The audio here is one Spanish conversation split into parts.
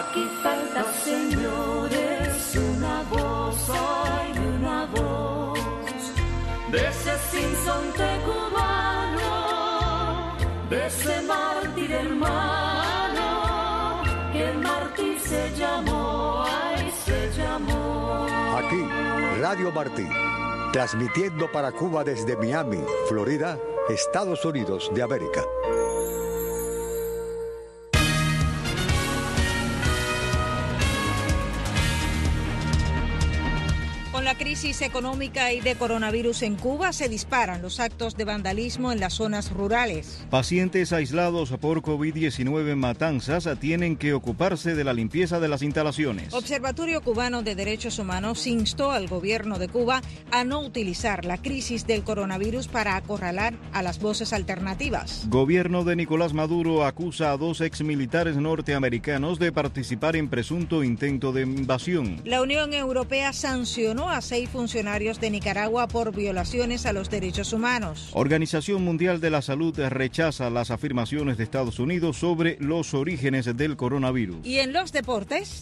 Aquí falta, señores, una voz, hay una voz de ese sinsonte cubano, de ese mártir hermano, que el mártir se llamó, ay, se llamó. Aquí, Radio Martí, transmitiendo para Cuba desde Miami, Florida, Estados Unidos de América. Con la crisis económica y de coronavirus en Cuba, se disparan los actos de vandalismo en las zonas rurales. Pacientes aislados por COVID-19 en Matanzas tienen que ocuparse de la limpieza de las instalaciones. Observatorio Cubano de Derechos Humanos instó al gobierno de Cuba a no utilizar la crisis del coronavirus para acorralar a las voces alternativas. Gobierno de Nicolás Maduro acusa a 2 exmilitares norteamericanos de participar en presunto intento de invasión. La Unión Europea sancionó a 6 funcionarios de Nicaragua por violaciones a los derechos humanos. Organización Mundial de la Salud rechaza las afirmaciones de Estados Unidos sobre los orígenes del coronavirus. ¿Y en los deportes?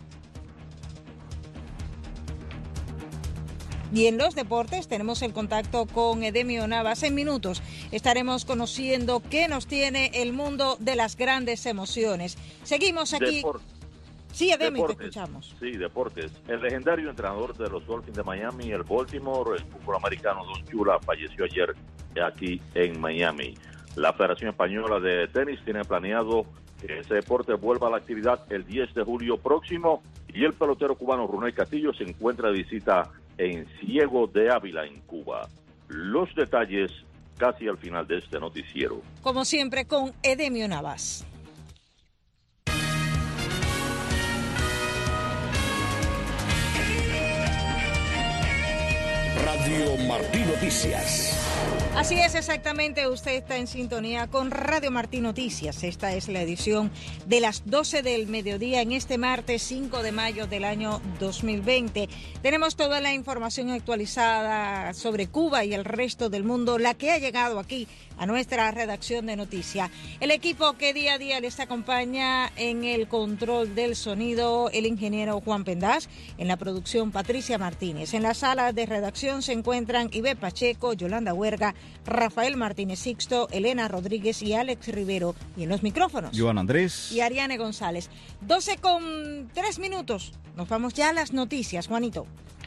Tenemos el contacto con Edemio Navas. En minutos estaremos conociendo qué nos tiene el mundo de las grandes emociones. Seguimos aquí. Sí, Edemio, te escuchamos. Sí, deportes. El legendario entrenador de los Dolphins de Miami, el Baltimore, el fútbol americano Don Shula, falleció ayer aquí en Miami. La Federación Española de Tenis tiene planeado que ese deporte vuelva a la actividad el 10 de julio próximo, y el pelotero cubano Runel Castillo se encuentra de visita en Ciego de Ávila, en Cuba. Los detalles casi al final de este noticiero. Como siempre, con Edemio Navas. Radio Martí Noticias. Así es, exactamente, usted está en sintonía con Radio Martí Noticias. Esta es la edición de las 12 del mediodía en este martes 5 de mayo del año 2020. Tenemos toda la información actualizada sobre Cuba y el resto del mundo, la que ha llegado aquí a nuestra redacción de noticias. El equipo que día a día les acompaña en el control del sonido, el ingeniero Juan Pendás, en la producción Patricia Martínez. En la sala de redacción se encuentran Ibe Pacheco, Yolanda Huerga, Rafael Martínez Sixto, Elena Rodríguez y Alex Rivero. Y en los micrófonos, Joan Andrés y Ariane González. 12:03. Nos vamos ya a las noticias, Juanito.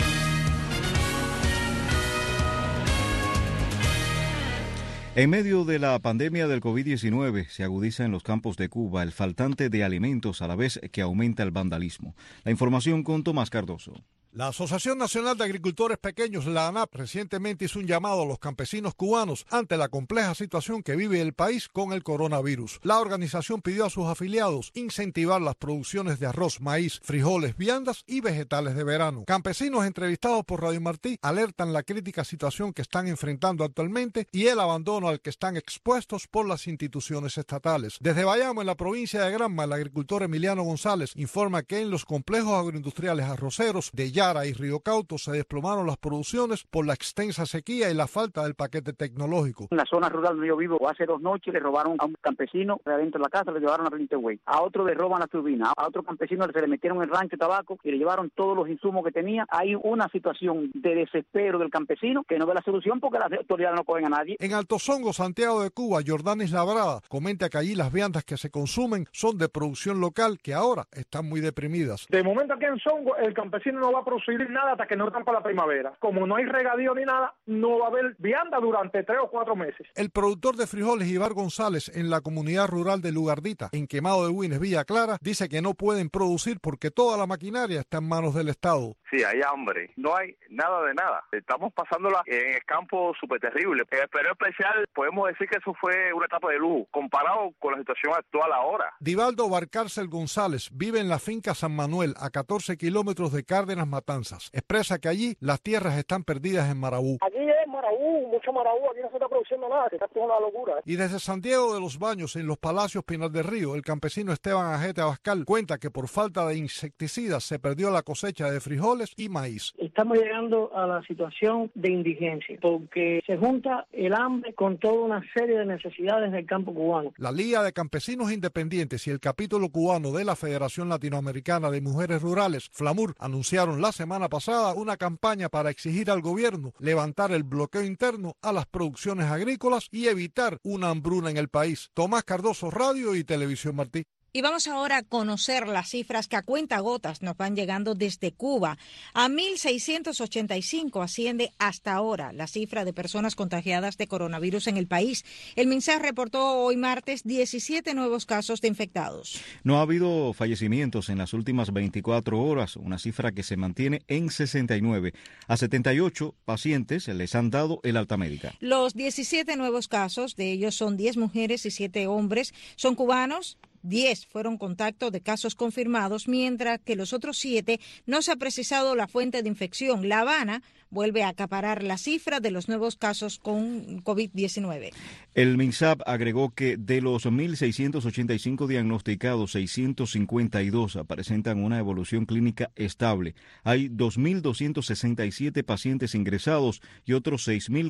En medio de la pandemia del COVID-19 se agudiza en los campos de Cuba el faltante de alimentos a la vez que aumenta el vandalismo. La información con Tomás Cardoso. La Asociación Nacional de Agricultores Pequeños, la ANAP, recientemente hizo un llamado a los campesinos cubanos ante la compleja situación que vive el país con el coronavirus. La organización pidió a sus afiliados incentivar las producciones de arroz, maíz, frijoles, viandas y vegetales de verano. Campesinos entrevistados por Radio Martí alertan la crítica situación que están enfrentando actualmente y el abandono al que están expuestos por las instituciones estatales. Desde Bayamo, en la provincia de Granma, el agricultor Emiliano González informa que en los complejos agroindustriales arroceros de Yara y Río Cauto se desplomaron las producciones por la extensa sequía y la falta del paquete tecnológico. En la zona rural donde yo vivo, hace 2 noches le robaron a un campesino de adentro de la casa, le llevaron a Rinteway. A otro le roban la turbina, a otro campesino se le metieron el rancho de tabaco y le llevaron todos los insumos que tenía. Hay una situación de desespero del campesino que no ve la solución porque las autoridades no cogen a nadie. En Alto Songo, Santiago de Cuba, Jordanis Labrada comenta que allí las viandas que se consumen son de producción local que ahora están muy deprimidas. De momento aquí en Songo el campesino no va a producir nada hasta que no están para la primavera. Como no hay regadío ni nada, no va a haber vianda durante 3 o 4 meses. El productor de frijoles Ibar González en la comunidad rural de Lugardita, en Quemado de Güines, Villa Clara, dice que no pueden producir porque toda la maquinaria está en manos del Estado. Sí, hay hambre, no hay nada de nada. Estamos pasándola en el campo súper terrible. En el periodo especial podemos decir que eso fue una etapa de lujo, comparado con la situación actual ahora. Divaldo Barcárcel González vive en la finca San Manuel, a 14 kilómetros de Cárdenas, Matanzas. Expresa que allí las tierras están perdidas en Marabú. Aquí es Marabú mucho maraú, aquí no se está produciendo nada, esto es una locura. Y desde Santiago de los Baños, en los Palacios Pinar del Río, el campesino Esteban Ajete Abascal cuenta que por falta de insecticidas se perdió la cosecha de frijoles y maíz. Estamos llegando a la situación de indigencia, porque se junta el hambre con toda una serie de necesidades del campo cubano. La Liga de Campesinos Independientes y el capítulo cubano de la Federación Latinoamericana de Mujeres Rurales, FLAMUR, anunciaron la semana pasada una campaña para exigir al gobierno levantar el bloqueo interno a las producciones agrícolas y evitar una hambruna en el país. Tomás Cardoso, Radio y Televisión Martí. Y vamos ahora a conocer las cifras que a cuentagotas nos van llegando desde Cuba. A 1.685 asciende hasta ahora la cifra de personas contagiadas de coronavirus en el país. El MINSAL reportó hoy martes 17 nuevos casos de infectados. No ha habido fallecimientos en las últimas 24 horas, una cifra que se mantiene en 69. A 78 pacientes les han dado el alta médica. Los 17 nuevos casos, de ellos son 10 mujeres y 7 hombres, son cubanos. 10 fueron contactos de casos confirmados, mientras que los otros 7 no se ha precisado la fuente de infección. La Habana vuelve a acaparar la cifra de los nuevos casos con COVID-19. El MINSAP agregó que de los 1.685 diagnosticados, 652 presentan una evolución clínica estable. Hay 2.267 pacientes ingresados y otros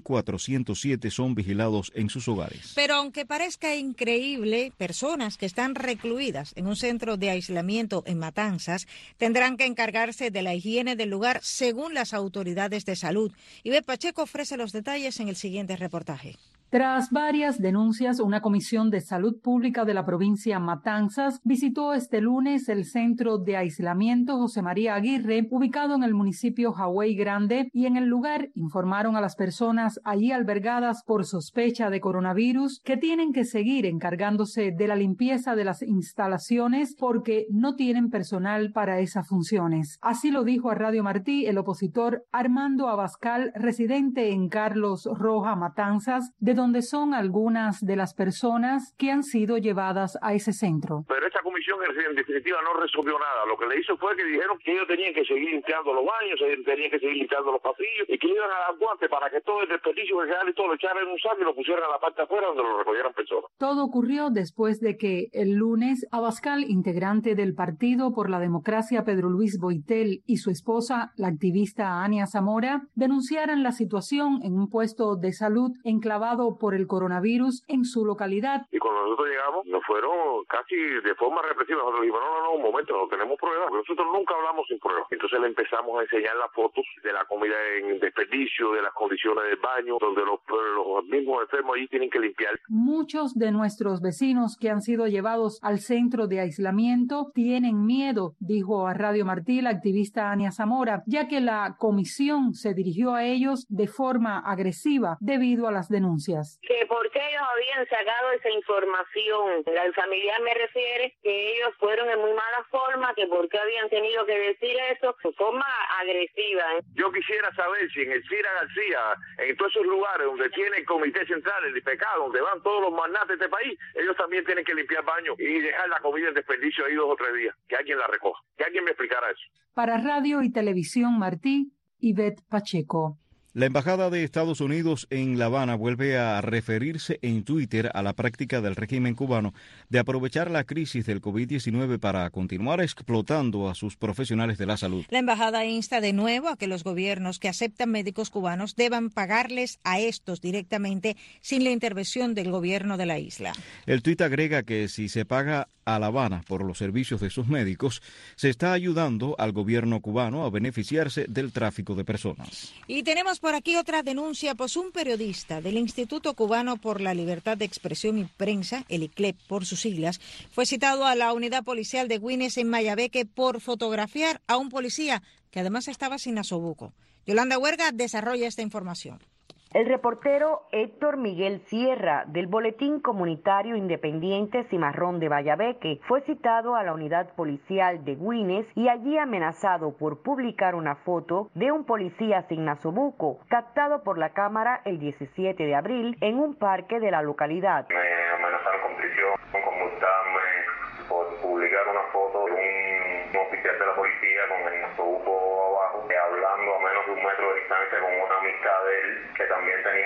6.407 son vigilados en sus hogares. Pero aunque parezca increíble, personas que están recluidas en un centro de aislamiento en Matanzas tendrán que encargarse de la higiene del lugar según las autoridades de salud. Ivette Pacheco ofrece los detalles en el siguiente reportaje. Tras varias denuncias, una comisión de salud pública de la provincia Matanzas visitó este lunes el centro de aislamiento José María Aguirre, ubicado en el municipio Hawái Grande, y en el lugar informaron a las personas allí albergadas por sospecha de coronavirus que tienen que seguir encargándose de la limpieza de las instalaciones porque no tienen personal para esas funciones. Así lo dijo a Radio Martí el opositor Armando Abascal, residente en Carlos Roja, Matanzas, de donde son algunas de las personas que han sido llevadas a ese centro. Pero esta comisión en definitiva no resolvió nada. Lo que le hizo fue que dijeron que ellos tenían que seguir limpiando los baños, tenían que seguir limpiando los pasillos y que iban a dar guantes para que todo el desperdicio que quedara y todo lo echaran en un saco y lo pusieran a la parte afuera donde lo recogieran personas. Todo ocurrió después de que el lunes Abascal, integrante del Partido por la Democracia Pedro Luis Boitel, y su esposa, la activista Ania Zamora, denunciaran la situación en un puesto de salud enclavado por el coronavirus en su localidad. Y cuando nosotros llegamos, nos fueron casi de forma represiva. Nosotros dijimos, no, un momento, no tenemos pruebas. Nosotros nunca hablamos sin pruebas. Entonces le empezamos a enseñar las fotos de la comida en desperdicio, de las condiciones del baño, donde los mismos enfermos allí tienen que limpiar. Muchos de nuestros vecinos que han sido llevados al centro de aislamiento tienen miedo, dijo a Radio Martí la activista Ania Zamora, ya que la comisión se dirigió a ellos de forma agresiva debido a las denuncias. Que por qué ellos habían sacado esa información. El familiar me refiere que ellos fueron en muy mala forma, que por qué habían tenido que decir eso de forma agresiva. Yo quisiera saber si en el Cira García, en todos esos lugares donde tiene el Comité Central, el IPECA, donde van todos los magnates de este país, ellos también tienen que limpiar baños y dejar la comida en desperdicio ahí 2 o 3 días. Que alguien la recoja, que alguien me explicara eso. Para Radio y Televisión Martí, Ivette Pacheco. La Embajada de Estados Unidos en La Habana vuelve a referirse en Twitter a la práctica del régimen cubano de aprovechar la crisis del COVID-19 para continuar explotando a sus profesionales de la salud. La embajada insta de nuevo a que los gobiernos que aceptan médicos cubanos deban pagarles a estos directamente sin la intervención del gobierno de la isla. El tuit agrega que si se paga a La Habana por los servicios de sus médicos, se está ayudando al gobierno cubano a beneficiarse del tráfico de personas. Y tenemos por aquí otra denuncia, pues un periodista del Instituto Cubano por la Libertad de Expresión y Prensa, el ICLEP por sus siglas, fue citado a la unidad policial de Güines en Mayabeque por fotografiar a un policía que además estaba sin nasobuco. Yolanda Huerga desarrolla esta información. El reportero Héctor Miguel Sierra, del Boletín Comunitario Independiente Cimarrón de Mayabeque, fue citado a la unidad policial de Güines y allí amenazado por publicar una foto de un policía sin nasobuco, captado por la cámara el 17 de abril en un parque de la localidad. Me amenazaron con prisión, con multarme por publicar una foto de un oficial de la policía con el nasobuco abajo, hablando a menos de 1 metro de distancia con una amistad de él que también tenía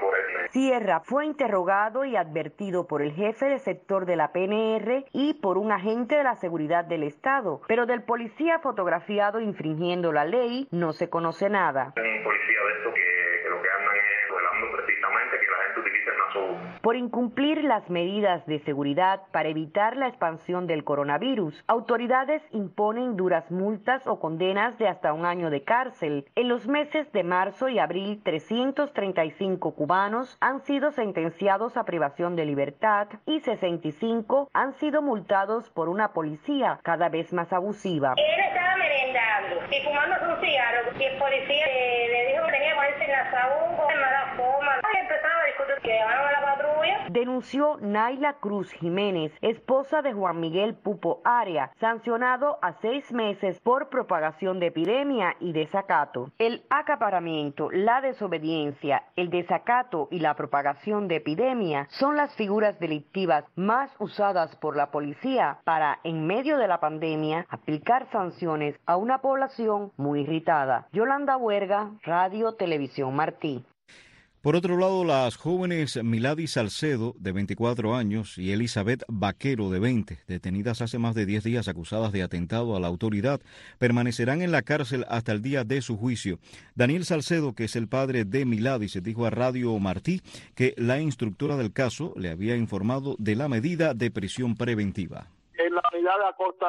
Sierra fue interrogado y advertido por el jefe de sector de la PNR y por un agente de la seguridad del Estado, pero del policía fotografiado infringiendo la ley no se conoce nada. Un policía de estos que lo que andan es velando precisamente que la gente utilice el nasobuco. Por incumplir las medidas de seguridad para evitar la expansión del coronavirus, autoridades imponen duras multas o condenas de hasta 1 año de cárcel. En los meses de marzo y abril, 335 cubanos han sido sentenciados a privación de libertad y 65 han sido multados por una policía cada vez más abusiva. Él estaba merendando y fumándose un cigarro y el policía le dijo que tenía que ponerse en la saúco, en mala forma. Y empezaron a discutir que llamaron a la patrulla. Denunció Naila Cruz Jiménez, esposa de Juan Miguel Pupo Aria, sancionado a 6 meses por propagación de epidemia y desacato. El acaparamiento, la desobediencia, el desacato y la propagación de epidemia son las figuras delictivas más usadas por la policía para, en medio de la pandemia, aplicar sanciones a una población muy irritada. Yolanda Huerga, Radio Televisión Martí. Por otro lado, las jóvenes Milady Salcedo, de 24 años, y Elizabeth Vaquero, de 20, detenidas hace más de 10 días acusadas de atentado a la autoridad, permanecerán en la cárcel hasta el día de su juicio. Daniel Salcedo, que es el padre de Milady, se dijo a Radio Martí que la instructora del caso le había informado de la medida de prisión preventiva. En la unidad de Acosta,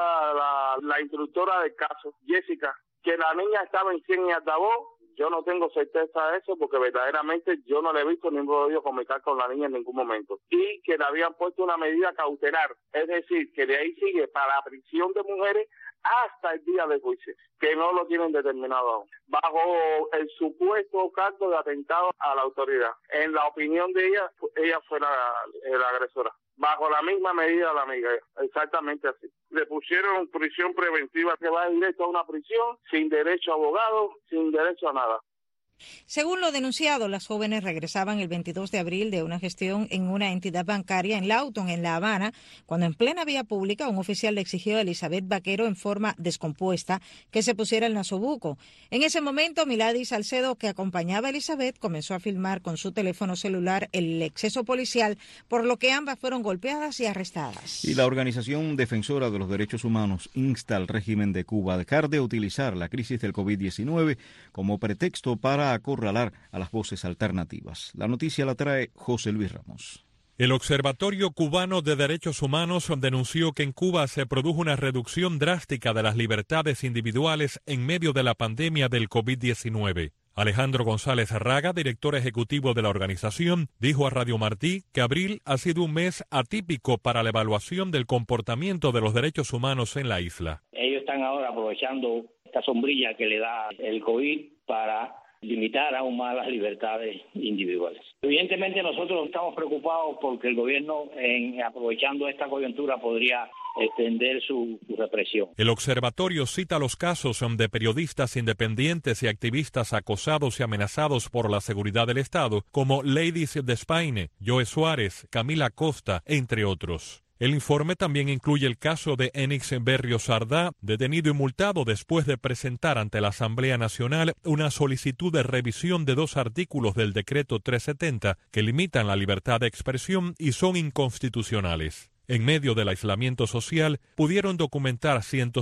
la instructora del caso, Jessica, que la niña estaba en 100 y altavoz. Yo no tengo certeza de eso porque verdaderamente yo no le he visto ni podido comunicar con la niña en ningún momento. Y que le habían puesto una medida cautelar, es decir, que de ahí sigue para la prisión de mujeres hasta el día del juicio, que no lo tienen determinado aún, bajo el supuesto cargo de atentado a la autoridad. En la opinión de ella fue la agresora. Bajo la misma medida la amiga, exactamente así. Le pusieron prisión preventiva que va directo a una prisión, sin derecho a abogado, sin derecho a nada. Según lo denunciado, las jóvenes regresaban el 22 de abril de una gestión en una entidad bancaria en Lawton, en La Habana, cuando en plena vía pública un oficial le exigió a Elizabeth Vaquero en forma descompuesta que se pusiera el nasobuco. En ese momento, Milady Salcedo, que acompañaba a Elizabeth, comenzó a filmar con su teléfono celular el exceso policial, por lo que ambas fueron golpeadas y arrestadas. Y la Organización Defensora de los Derechos Humanos insta al régimen de Cuba a dejar de utilizar la crisis del COVID-19 como pretexto para acorralar a las voces alternativas. La noticia la trae José Luis Ramos. El Observatorio Cubano de Derechos Humanos denunció que en Cuba se produjo una reducción drástica de las libertades individuales en medio de la pandemia del COVID-19. Alejandro González Arraga, director ejecutivo de la organización, dijo a Radio Martí que abril ha sido un mes atípico para la evaluación del comportamiento de los derechos humanos en la isla. Ellos están ahora aprovechando esta sombrilla que le da el COVID para limitar aún más las libertades individuales. Evidentemente nosotros estamos preocupados porque el gobierno, aprovechando esta coyuntura, podría extender su represión. El observatorio cita los casos de periodistas independientes y activistas acosados y amenazados por la seguridad del Estado, como Ladies Despaine, Joe Suárez, Camila Costa, entre otros. El informe también incluye el caso de Enix Berrio Sardá, detenido y multado después de presentar ante la Asamblea Nacional una solicitud de revisión de 2 artículos del Decreto 370 que limitan la libertad de expresión y son inconstitucionales. En medio del aislamiento social, pudieron documentar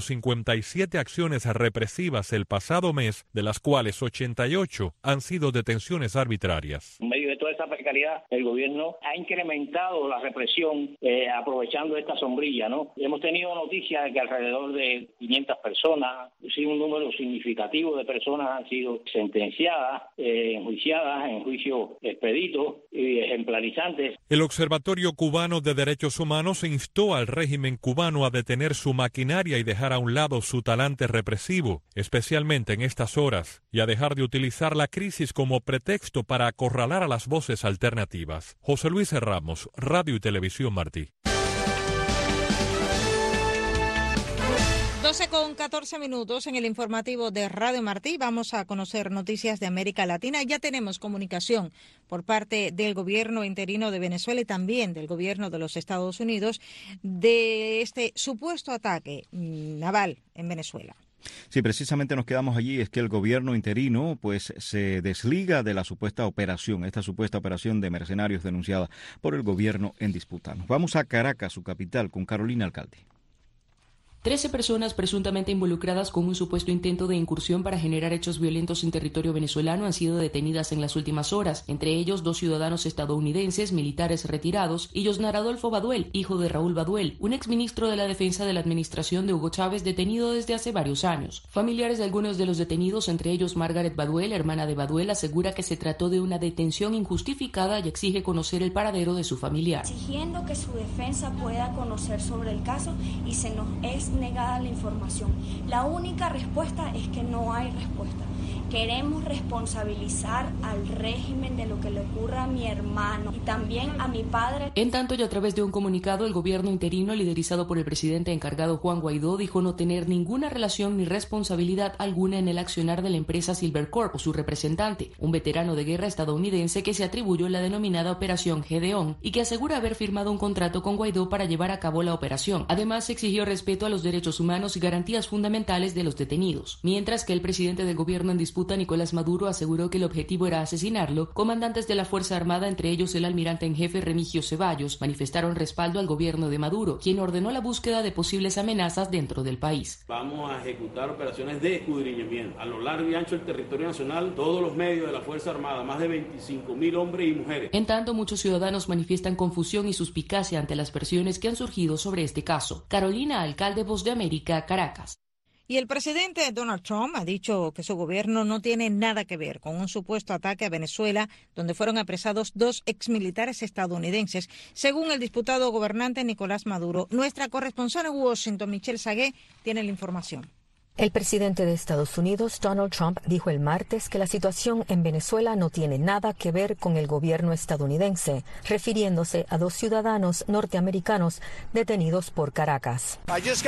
157 acciones represivas el pasado mes, de las cuales 88 han sido detenciones arbitrarias. En medio de toda esa precariedad, el gobierno ha incrementado la represión aprovechando esta sombrilla, ¿no? Hemos tenido noticias de que alrededor de 500 personas, sí, un número significativo de personas han sido sentenciadas, enjuiciadas en juicio expedito y ejemplarizantes. El Observatorio Cubano de Derechos Humanos instó al régimen cubano a detener su maquinaria y dejar a un lado su talante represivo, especialmente en estas horas, y a dejar de utilizar la crisis como pretexto para acorralar a las voces alternativas. José Luis Ramos, Radio y Televisión Martí. 12:14 en el informativo de Radio Martí. Vamos a conocer noticias de América Latina. Ya tenemos comunicación por parte del gobierno interino de Venezuela y también del gobierno de los Estados Unidos de este supuesto ataque naval en Venezuela. Sí, precisamente nos quedamos allí. Es que el gobierno interino pues se desliga de la supuesta operación, esta supuesta operación de mercenarios denunciada por el gobierno en disputa. Nos vamos a Caracas, su capital, con Carolina Alcalde. 13 personas presuntamente involucradas con un supuesto intento de incursión para generar hechos violentos en territorio venezolano han sido detenidas en las últimas horas, entre ellos 2 ciudadanos estadounidenses, militares retirados, y Yosnar Adolfo Baduel, hijo de Raúl Baduel, un exministro de la Defensa de la administración de Hugo Chávez detenido desde hace varios años. Familiares de algunos de los detenidos, entre ellos Margaret Baduel, hermana de Baduel, asegura que se trató de una detención injustificada y exige conocer el paradero de su familiar. Exigiendo que su defensa pueda conocer sobre el caso y se nos es negada la información. La única respuesta es que no hay respuesta. Queremos responsabilizar al régimen de lo que le ocurra a mi hermano y también a mi padre. En tanto, y a través de un comunicado, el gobierno interino, liderizado por el presidente encargado Juan Guaidó, dijo no tener ninguna relación ni responsabilidad alguna en el accionar de la empresa Silvercorp o su representante, un veterano de guerra estadounidense que se atribuyó la denominada Operación Gedeón y que asegura haber firmado un contrato con Guaidó para llevar a cabo la operación. Además, exigió respeto a los derechos humanos y garantías fundamentales de los detenidos. Mientras que el presidente del gobierno en disputa, Nicolás Maduro, aseguró que el objetivo era asesinarlo, comandantes de la Fuerza Armada, entre ellos el almirante en jefe Remigio Ceballos, manifestaron respaldo al gobierno de Maduro, quien ordenó la búsqueda de posibles amenazas dentro del país. Vamos a ejecutar operaciones de escudriñamiento a lo largo y ancho del territorio nacional, todos los medios de la Fuerza Armada, más de 25.000 hombres y mujeres. En tanto, muchos ciudadanos manifiestan confusión y suspicacia ante las versiones que han surgido sobre este caso. Carolina Alcalde, Voz de América, Caracas. Y el presidente Donald Trump ha dicho que su gobierno no tiene nada que ver con un supuesto ataque a Venezuela, donde fueron apresados 2 exmilitares estadounidenses, según el diputado gobernante Nicolás Maduro. Nuestra corresponsal en Washington, Michelle Sagué, tiene la información. El presidente de Estados Unidos, Donald Trump, dijo el martes que la situación en Venezuela no tiene nada que ver con el gobierno estadounidense, refiriéndose a 2 ciudadanos norteamericanos detenidos por Caracas.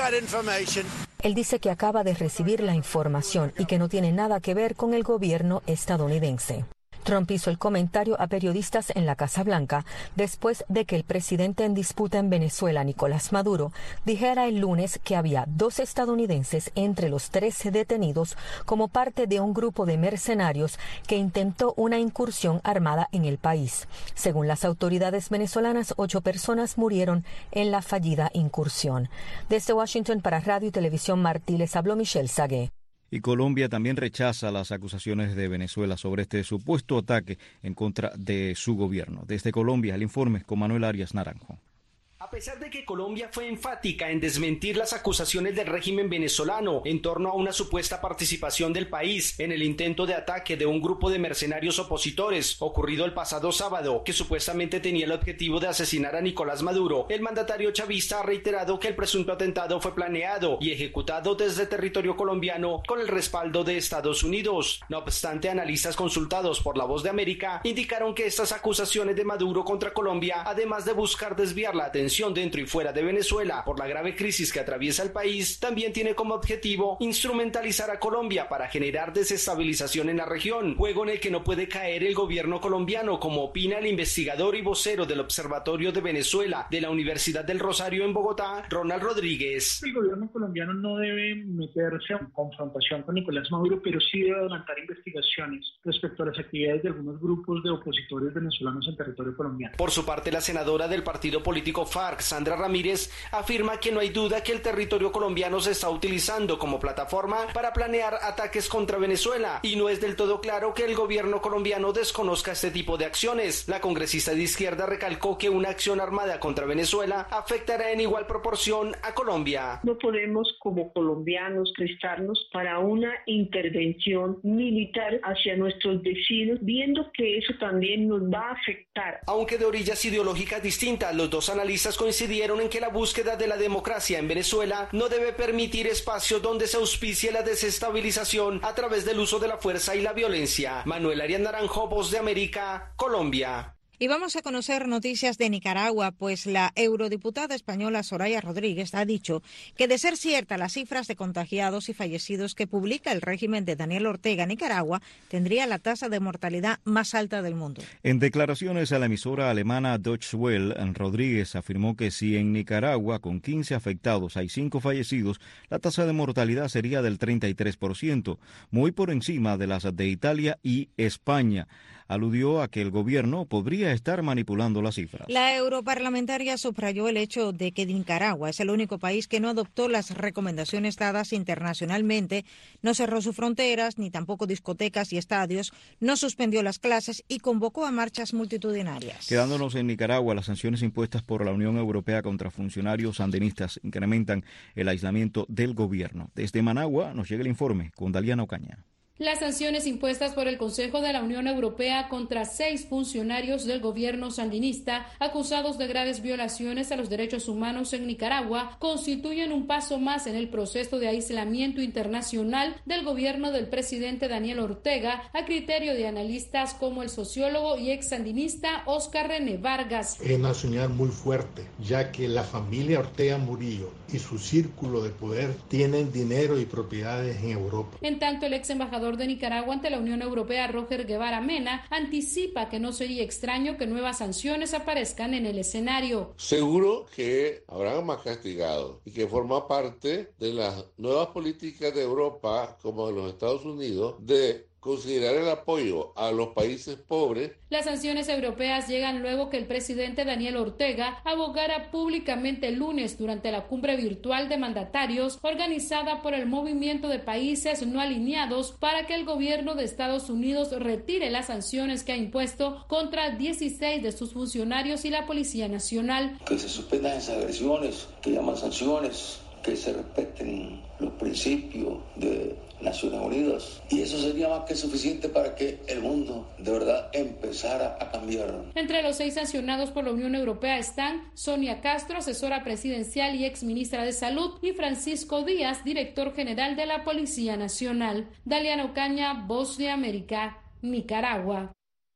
Él dice que acaba de recibir la información y que no tiene nada que ver con el gobierno estadounidense. Trump hizo el comentario a periodistas en la Casa Blanca después de que el presidente en disputa en Venezuela, Nicolás Maduro, dijera el lunes que había 2 estadounidenses entre los 13 detenidos como parte de un grupo de mercenarios que intentó una incursión armada en el país. Según las autoridades venezolanas, 8 personas murieron en la fallida incursión. Desde Washington para Radio y Televisión Martí les habló Michelle Sagué. Y Colombia también rechaza las acusaciones de Venezuela sobre este supuesto ataque en contra de su gobierno. Desde Colombia, el informe con Manuel Arias Naranjo. A pesar de que Colombia fue enfática en desmentir las acusaciones del régimen venezolano en torno a una supuesta participación del país en el intento de ataque de un grupo de mercenarios opositores ocurrido el pasado sábado, que supuestamente tenía el objetivo de asesinar a Nicolás Maduro, el mandatario chavista ha reiterado que el presunto atentado fue planeado y ejecutado desde territorio colombiano con el respaldo de Estados Unidos. No obstante, analistas consultados por La Voz de América indicaron que estas acusaciones de Maduro contra Colombia, además de buscar desviar la atención dentro y fuera de Venezuela por la grave crisis que atraviesa el país, también tiene como objetivo instrumentalizar a Colombia para generar desestabilización en la región, juego en el que no puede caer el gobierno colombiano, como opina el investigador y vocero del Observatorio de Venezuela de la Universidad del Rosario en Bogotá, Ronald Rodríguez. El gobierno colombiano no debe meterse en confrontación con Nicolás Maduro, pero sí debe adelantar investigaciones respecto a las actividades de algunos grupos de opositores venezolanos en territorio colombiano. Por su parte, la senadora del partido político FARC, Sandra Ramírez, afirma que no hay duda que el territorio colombiano se está utilizando como plataforma para planear ataques contra Venezuela y no es del todo claro que el gobierno colombiano desconozca este tipo de acciones. La congresista de izquierda recalcó que una acción armada contra Venezuela afectará en igual proporción a Colombia. No podemos como colombianos prestarnos para una intervención militar hacia nuestros vecinos, viendo que eso también nos va a afectar. Aunque de orillas ideológicas distintas, los dos analistas coincidieron en que la búsqueda de la democracia en Venezuela no debe permitir espacios donde se auspicie la desestabilización a través del uso de la fuerza y la violencia. Manuel Arias Naranjo, Voz de América, Colombia. Y vamos a conocer noticias de Nicaragua, pues la eurodiputada española Soraya Rodríguez ha dicho que, de ser ciertas las cifras de contagiados y fallecidos que publica el régimen de Daniel Ortega, Nicaragua tendría la tasa de mortalidad más alta del mundo. En declaraciones a la emisora alemana Deutsche Welle, Rodríguez afirmó que si en Nicaragua, con 15 afectados, hay 5 fallecidos, la tasa de mortalidad sería del 33%, muy por encima de las de Italia y España. Aludió a que el gobierno podría estar manipulando las cifras. La europarlamentaria subrayó el hecho de que Nicaragua es el único país que no adoptó las recomendaciones dadas internacionalmente, no cerró sus fronteras, ni tampoco discotecas y estadios, no suspendió las clases y convocó a marchas multitudinarias. Quedándonos en Nicaragua, las sanciones impuestas por la Unión Europea contra funcionarios sandinistas incrementan el aislamiento del gobierno. Desde Managua nos llega el informe con Daliana Ocaña. Las sanciones impuestas por el Consejo de la Unión Europea contra 6 funcionarios del gobierno sandinista acusados de graves violaciones a los derechos humanos en Nicaragua constituyen un paso más en el proceso de aislamiento internacional del gobierno del presidente Daniel Ortega, a criterio de analistas como el sociólogo y ex sandinista Óscar René Vargas. Es una señal muy fuerte, ya que la familia Ortega Murillo y su círculo de poder tienen dinero y propiedades en Europa. En tanto, el ex embajador de Nicaragua ante la Unión Europea, Roger Guevara Mena, anticipa que no sería extraño que nuevas sanciones aparezcan en el escenario. Seguro que habrán más castigados y que forma parte de las nuevas políticas de Europa, como de los Estados Unidos, de considerar el apoyo a los países pobres. Las sanciones europeas llegan luego que el presidente Daniel Ortega abogara públicamente el lunes durante la cumbre virtual de mandatarios organizada por el Movimiento de Países No Alineados para que el gobierno de Estados Unidos retire las sanciones que ha impuesto contra 16 de sus funcionarios y la Policía Nacional. Que se suspendan esas agresiones, que llaman sanciones, que se respeten los principios de Naciones Unidas, y eso sería más que suficiente para que el mundo de verdad empezara a cambiar. Entre los 6 sancionados por la Unión Europea están Sonia Castro, asesora presidencial y ex ministra de Salud, y Francisco Díaz, director general de la Policía Nacional. Daliana Ocaña, Voz de América, Nicaragua.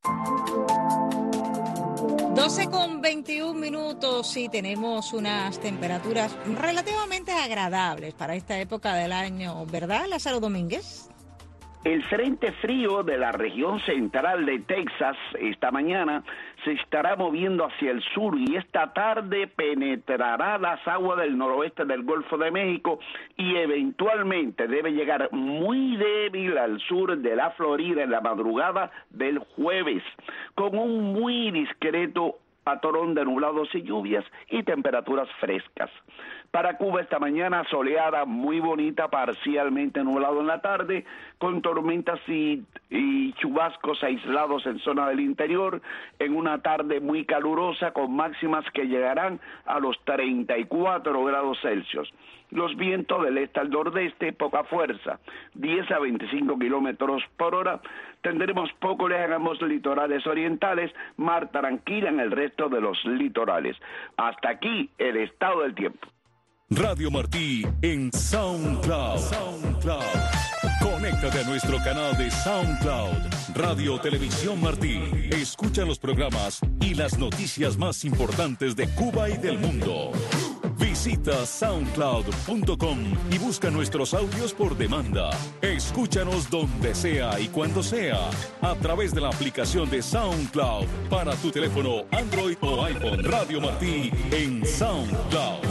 12:21 y tenemos unas temperaturas relativamente agradables para esta época del año, ¿verdad, Lázaro Domínguez? El frente frío de la región central de Texas esta mañana se estará moviendo hacia el sur y esta tarde penetrará las aguas del noroeste del Golfo de México y eventualmente debe llegar muy débil al sur de la Florida en la madrugada del jueves, con un muy discreto patrón de nublados y lluvias y temperaturas frescas. Para Cuba esta mañana soleada, muy bonita, parcialmente nublado en la tarde, con tormentas y chubascos aislados en zona del interior, en una tarde muy calurosa con máximas que llegarán a los 34 grados Celsius. Los vientos del este al nordeste, poca fuerza, 10 a 25 kilómetros por hora. Tendremos poco oleaje en ambos litorales orientales, mar tranquila en el resto de los litorales. Hasta aquí el estado del tiempo. Radio Martí en SoundCloud. Conéctate a nuestro canal de SoundCloud. Radio Televisión Martí. Escucha los programas y las noticias más importantes de Cuba y del mundo. Visita soundcloud.com y busca nuestros audios por demanda. Escúchanos donde sea y cuando sea a través de la aplicación de SoundCloud para tu teléfono Android o iPhone. Radio Martí en SoundCloud.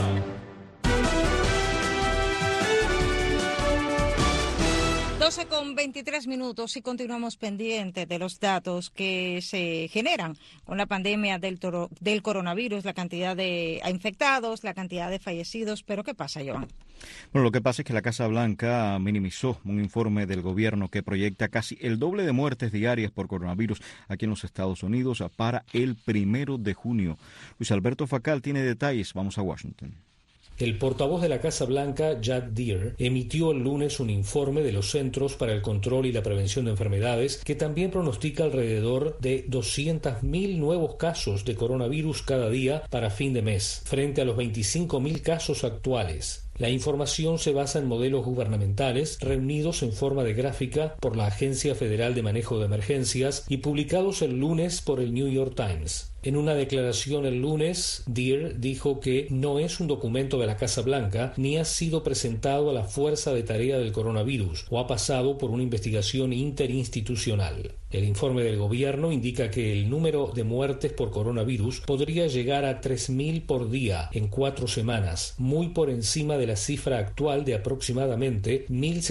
12:23 y continuamos pendientes de los datos que se generan con la pandemia del coronavirus, la cantidad de infectados, la cantidad de fallecidos. Pero ¿qué pasa, Joan? Bueno, lo que pasa es que la Casa Blanca minimizó un informe del gobierno que proyecta casi el doble de muertes diarias por coronavirus aquí en los Estados Unidos para el 1 de junio. Luis Alberto Facal tiene detalles. Vamos a Washington. El portavoz de la Casa Blanca, Jack Deere, emitió el lunes un informe de los Centros para el Control y la Prevención de Enfermedades que también pronostica alrededor de 200.000 nuevos casos de coronavirus cada día para fin de mes, frente a los 25.000 casos actuales. La información se basa en modelos gubernamentales reunidos en forma de gráfica por la Agencia Federal de Manejo de Emergencias y publicados el lunes por el New York Times. En una declaración el lunes, Deere dijo que no es un documento de la Casa Blanca ni ha sido presentado a la Fuerza de Tarea del Coronavirus o ha pasado por una investigación interinstitucional. El informe del gobierno indica que el número de muertes por coronavirus podría llegar a 3.000 por día en 4 semanas, muy por encima de la cifra actual de aproximadamente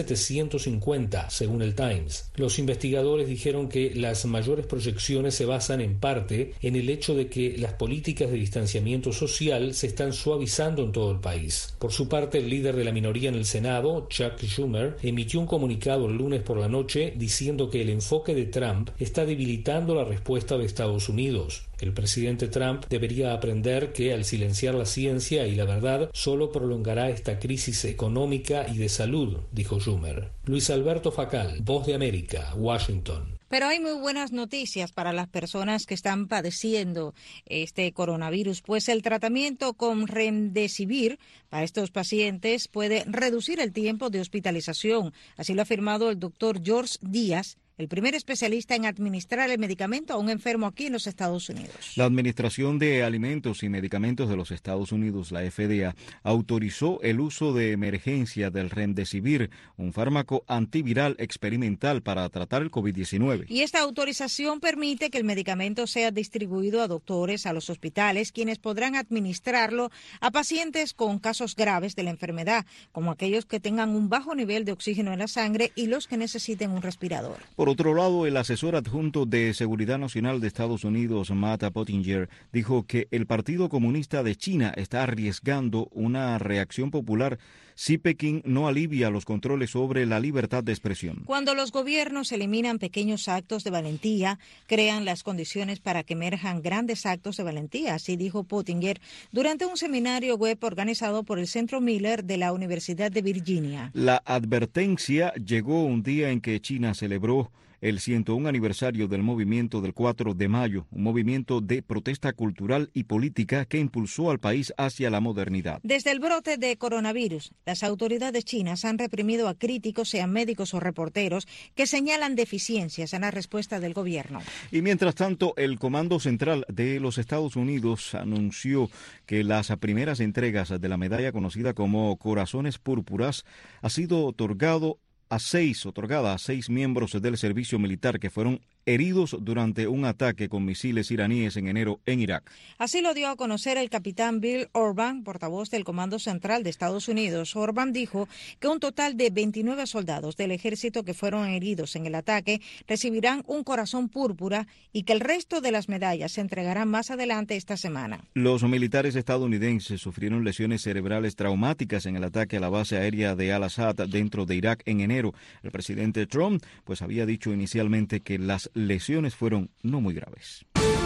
1.750, según el Times. Los investigadores dijeron que las mayores proyecciones se basan en parte en el hecho de que las políticas de distanciamiento social se están suavizando en todo el país. Por su parte, el líder de la minoría en el Senado, Chuck Schumer, emitió un comunicado el lunes por la noche diciendo que el enfoque de Trump está debilitando la respuesta de Estados Unidos. El presidente Trump debería aprender que al silenciar la ciencia y la verdad solo prolongará esta crisis económica y de salud, dijo Schumer. Luis Alberto Facal, Voz de América, Washington. Pero hay muy buenas noticias para las personas que están padeciendo este coronavirus, pues el tratamiento con Remdesivir para estos pacientes puede reducir el tiempo de hospitalización. Así lo ha afirmado el doctor George Díaz, el primer especialista en administrar el medicamento a un enfermo aquí en los Estados Unidos. La Administración de Alimentos y Medicamentos de los Estados Unidos, la FDA, autorizó el uso de emergencia del Remdesivir, un fármaco antiviral experimental para tratar el COVID-19. Y esta autorización permite que el medicamento sea distribuido a doctores, a los hospitales, quienes podrán administrarlo a pacientes con casos graves de la enfermedad, como aquellos que tengan un bajo nivel de oxígeno en la sangre y los que necesiten un respirador. Por otro lado, el asesor adjunto de Seguridad Nacional de Estados Unidos, Matt Pottinger, dijo que el Partido Comunista de China está arriesgando una reacción popular si Pekín no alivia los controles sobre la libertad de expresión. Cuando los gobiernos eliminan pequeños actos de valentía, crean las condiciones para que emerjan grandes actos de valentía, así dijo Pottinger durante un seminario web organizado por el Centro Miller de la Universidad de Virginia. La advertencia llegó un día en que China celebró el 101 aniversario del movimiento del 4 de mayo, un movimiento de protesta cultural y política que impulsó al país hacia la modernidad. Desde el brote de coronavirus, las autoridades chinas han reprimido a críticos, sean médicos o reporteros, que señalan deficiencias en la respuesta del gobierno. Y mientras tanto, el Comando Central de los Estados Unidos anunció que las primeras entregas de la medalla conocida como Corazones Púrpuras ha sido otorgada a 6 miembros del servicio militar que fueron heridos durante un ataque con misiles iraníes en enero en Irak. Así lo dio a conocer el capitán Bill Orban, portavoz del Comando Central de Estados Unidos. Orban dijo que un total de 29 soldados del ejército que fueron heridos en el ataque recibirán un corazón púrpura y que el resto de las medallas se entregarán más adelante esta semana. Los militares estadounidenses sufrieron lesiones cerebrales traumáticas en el ataque a la base aérea de Al-Assad dentro de Irak en enero. El presidente Trump había dicho inicialmente que las lesiones fueron no muy graves.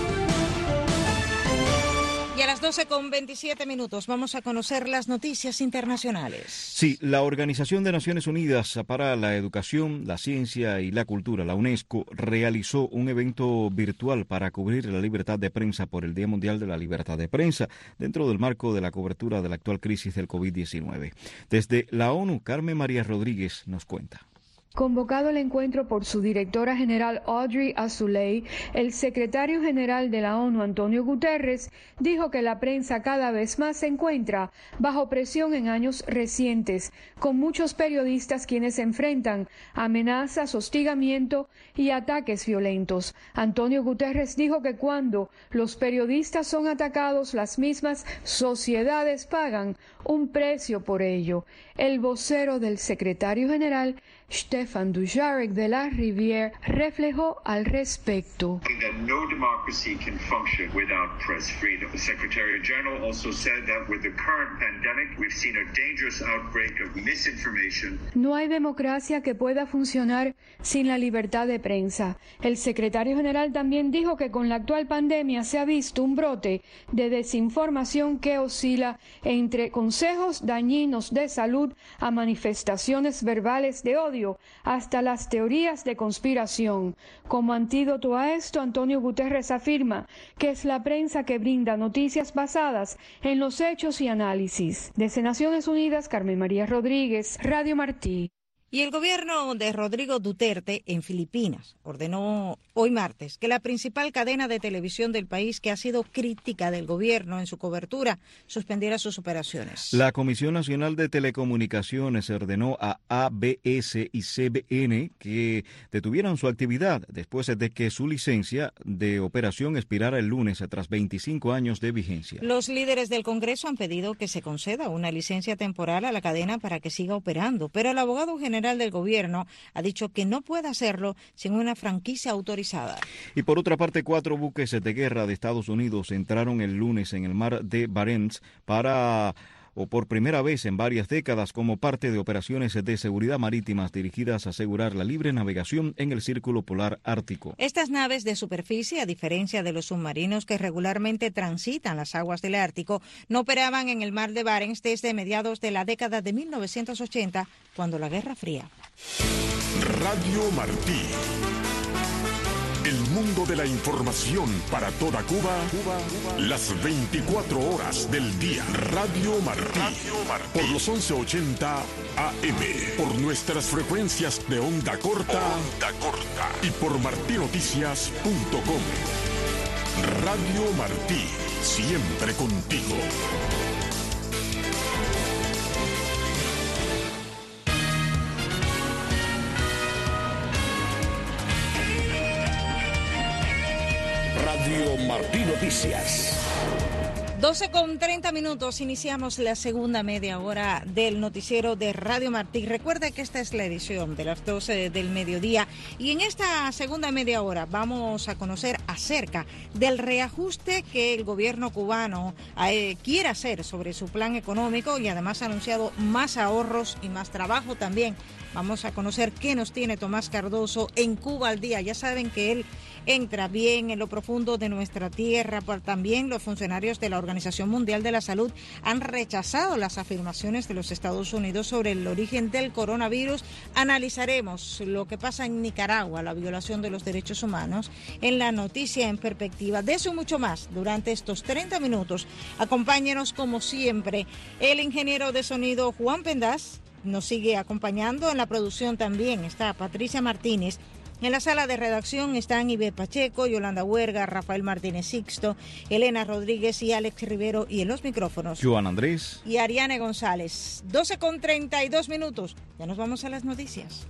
Y a las 12:27 vamos a conocer las noticias internacionales. Sí, la Organización de Naciones Unidas para la Educación, la Ciencia y la Cultura, la UNESCO, realizó un evento virtual para cubrir la libertad de prensa por el Día Mundial de la Libertad de Prensa, dentro del marco de la cobertura de la actual crisis del COVID-19. Desde la ONU, Carmen María Rodríguez nos cuenta. Convocado al encuentro por su directora general Audrey Azoulay, el secretario general de la ONU, Antonio Guterres, dijo que la prensa cada vez más se encuentra bajo presión en años recientes, con muchos periodistas quienes enfrentan amenazas, hostigamiento y ataques violentos. Antonio Guterres dijo que cuando los periodistas son atacados, las mismas sociedades pagan un precio por ello. El vocero del secretario general, Stefan Dujarric de la Rivière, reflejó al respecto. No hay democracia que pueda funcionar sin la libertad de prensa. El secretario general también dijo que con la actual pandemia se ha visto un brote de desinformación que oscila entre consejos dañinos de salud a manifestaciones verbales de odio odio hasta las teorías de conspiración. Como antídoto a esto, Antonio Guterres afirma que es la prensa que brinda noticias basadas en los hechos y análisis. Desde Naciones Unidas, Carmen María Rodríguez, Radio Martí. Y el gobierno de Rodrigo Duterte en Filipinas ordenó hoy martes que la principal cadena de televisión del país, que ha sido crítica del gobierno en su cobertura, suspendiera sus operaciones. La Comisión Nacional de Telecomunicaciones ordenó a ABS y CBN que detuvieran su actividad después de que su licencia de operación expirara el lunes tras 25 años de vigencia. Los líderes del Congreso han pedido que se conceda una licencia temporal a la cadena para que siga operando, pero el abogado general del gobierno ha dicho que no puede hacerlo sin una franquicia autorizada. Y por otra parte, 4 buques de guerra de Estados Unidos entraron el lunes en el mar de Barents por primera vez en varias décadas como parte de operaciones de seguridad marítimas dirigidas a asegurar la libre navegación en el Círculo Polar Ártico. Estas naves de superficie, a diferencia de los submarinos que regularmente transitan las aguas del Ártico, no operaban en el mar de Barents desde mediados de la década de 1980, cuando la Guerra Fría. Radio Martí. El mundo de la información para toda Cuba, las 24 horas del día. Radio Martí, por los 1180 AM, por nuestras frecuencias de onda corta y por martinoticias.com. Radio Martí, siempre contigo. Radio Martí Noticias. 12:30, iniciamos la segunda media hora del noticiero de Radio Martí. Recuerda que esta es la edición de las 12 del mediodía y en esta segunda media hora vamos a conocer acerca del reajuste que el gobierno cubano quiere hacer sobre su plan económico y además ha anunciado más ahorros y más trabajo también. Vamos a conocer qué nos tiene Tomás Cardoso en Cuba al día. Ya saben que él entra bien en lo profundo de nuestra tierra, pero también los funcionarios de la Organización Mundial de la Salud han rechazado las afirmaciones de los Estados Unidos sobre el origen del coronavirus. Analizaremos lo que pasa en Nicaragua, la violación de los derechos humanos, en la noticia en perspectiva. De eso y mucho más durante estos 30 minutos. Acompáñenos como siempre el ingeniero de sonido Juan Pendaz. Nos sigue acompañando en la producción también está Patricia Martínez. En la sala de redacción están Ivette Pacheco, Yolanda Huerga, Rafael Martínez Sixto, Elena Rodríguez y Alex Rivero, y en los micrófonos Joan Andrés y Ariane González. 12:32. Ya nos vamos a las noticias.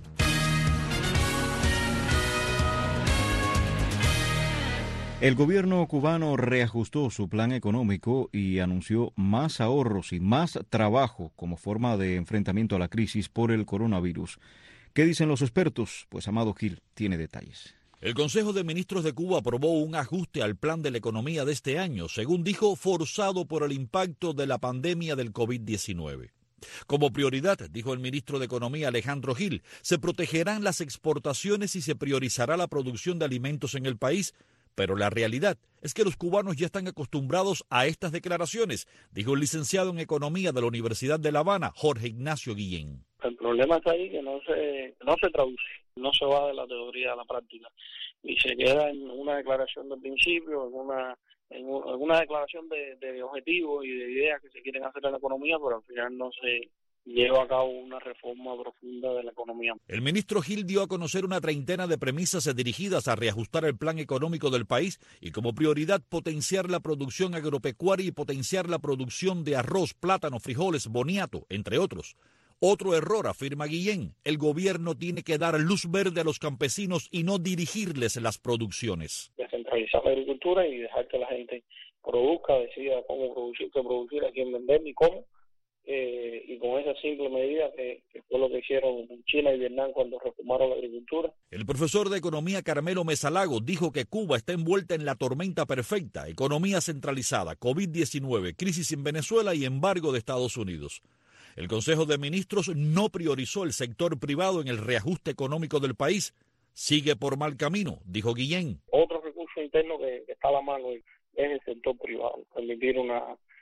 El gobierno cubano reajustó su plan económico y anunció más ahorros y más trabajo como forma de enfrentamiento a la crisis por el coronavirus. ¿Qué dicen los expertos? Pues Amado Gil tiene detalles. El Consejo de Ministros de Cuba aprobó un ajuste al plan de la economía de este año, según dijo, forzado por el impacto de la pandemia del COVID-19. Como prioridad, dijo el ministro de Economía Alejandro Gil, se protegerán las exportaciones y se priorizará la producción de alimentos en el país. Pero la realidad es que los cubanos ya están acostumbrados a estas declaraciones, dijo el licenciado en Economía de la Universidad de La Habana, Jorge Ignacio Guillén. El problema está ahí que no se traduce, no se va de la teoría a la práctica y se queda en una declaración de principio, en una declaración de objetivos y de ideas que se quieren hacer en la economía, pero al final no se lleva a cabo una reforma profunda de la economía. El ministro Gil dio a conocer una treintena de premisas dirigidas a reajustar el plan económico del país y como prioridad potenciar la producción agropecuaria y potenciar la producción de arroz, plátano, frijoles, boniato, entre otros. Otro error, afirma Guillén, el gobierno tiene que dar luz verde a los campesinos y no dirigirles las producciones. Descentralizar la agricultura y dejar que la gente produzca, decida cómo producir, qué producir, a quién vender y cómo. Y con esa simple medida que fue lo que hicieron China y Vietnam cuando reformaron la agricultura. El profesor de Economía Carmelo Mesalago dijo que Cuba está envuelta en la tormenta perfecta, economía centralizada, COVID-19, crisis en Venezuela y embargo de Estados Unidos. El Consejo de Ministros no priorizó el sector privado en el reajuste económico del país. Sigue por mal camino, dijo Guillén. Otro recurso interno que está a la mano es el sector privado, permitir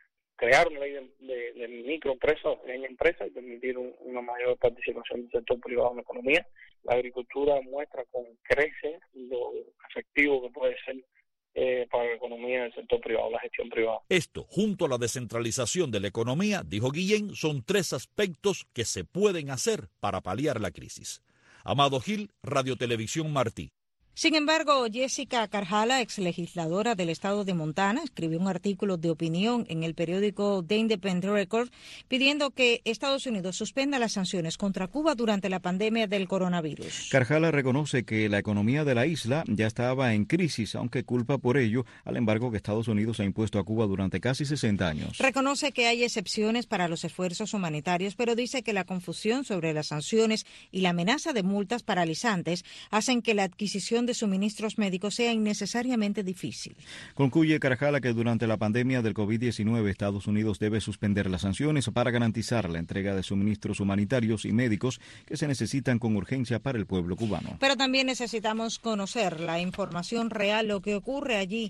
crear una ley de microempresas, pequeña empresa y permitir una mayor participación del sector privado en la economía. La agricultura muestra con creces lo efectivo que puede ser para la economía del sector privado, la gestión privada. Esto, junto a la descentralización de la economía, dijo Guillén, son 3 aspectos que se pueden hacer para paliar la crisis. Amado Gil, Radio Televisión Martí. Sin embargo, Jessica Carjala, exlegisladora del estado de Montana, escribió un artículo de opinión en el periódico The Independent Record pidiendo que Estados Unidos suspenda las sanciones contra Cuba durante la pandemia del coronavirus. Carjala reconoce que la economía de la isla ya estaba en crisis, aunque culpa por ello al embargo que Estados Unidos ha impuesto a Cuba durante casi 60 años. Reconoce que hay excepciones para los esfuerzos humanitarios, pero dice que la confusión sobre las sanciones y la amenaza de multas paralizantes hacen que la adquisición de suministros médicos sea innecesariamente difícil. Concluye Carjala que durante la pandemia del COVID-19 Estados Unidos debe suspender las sanciones para garantizar la entrega de suministros humanitarios y médicos que se necesitan con urgencia para el pueblo cubano. Pero también necesitamos conocer la información real, lo que ocurre allí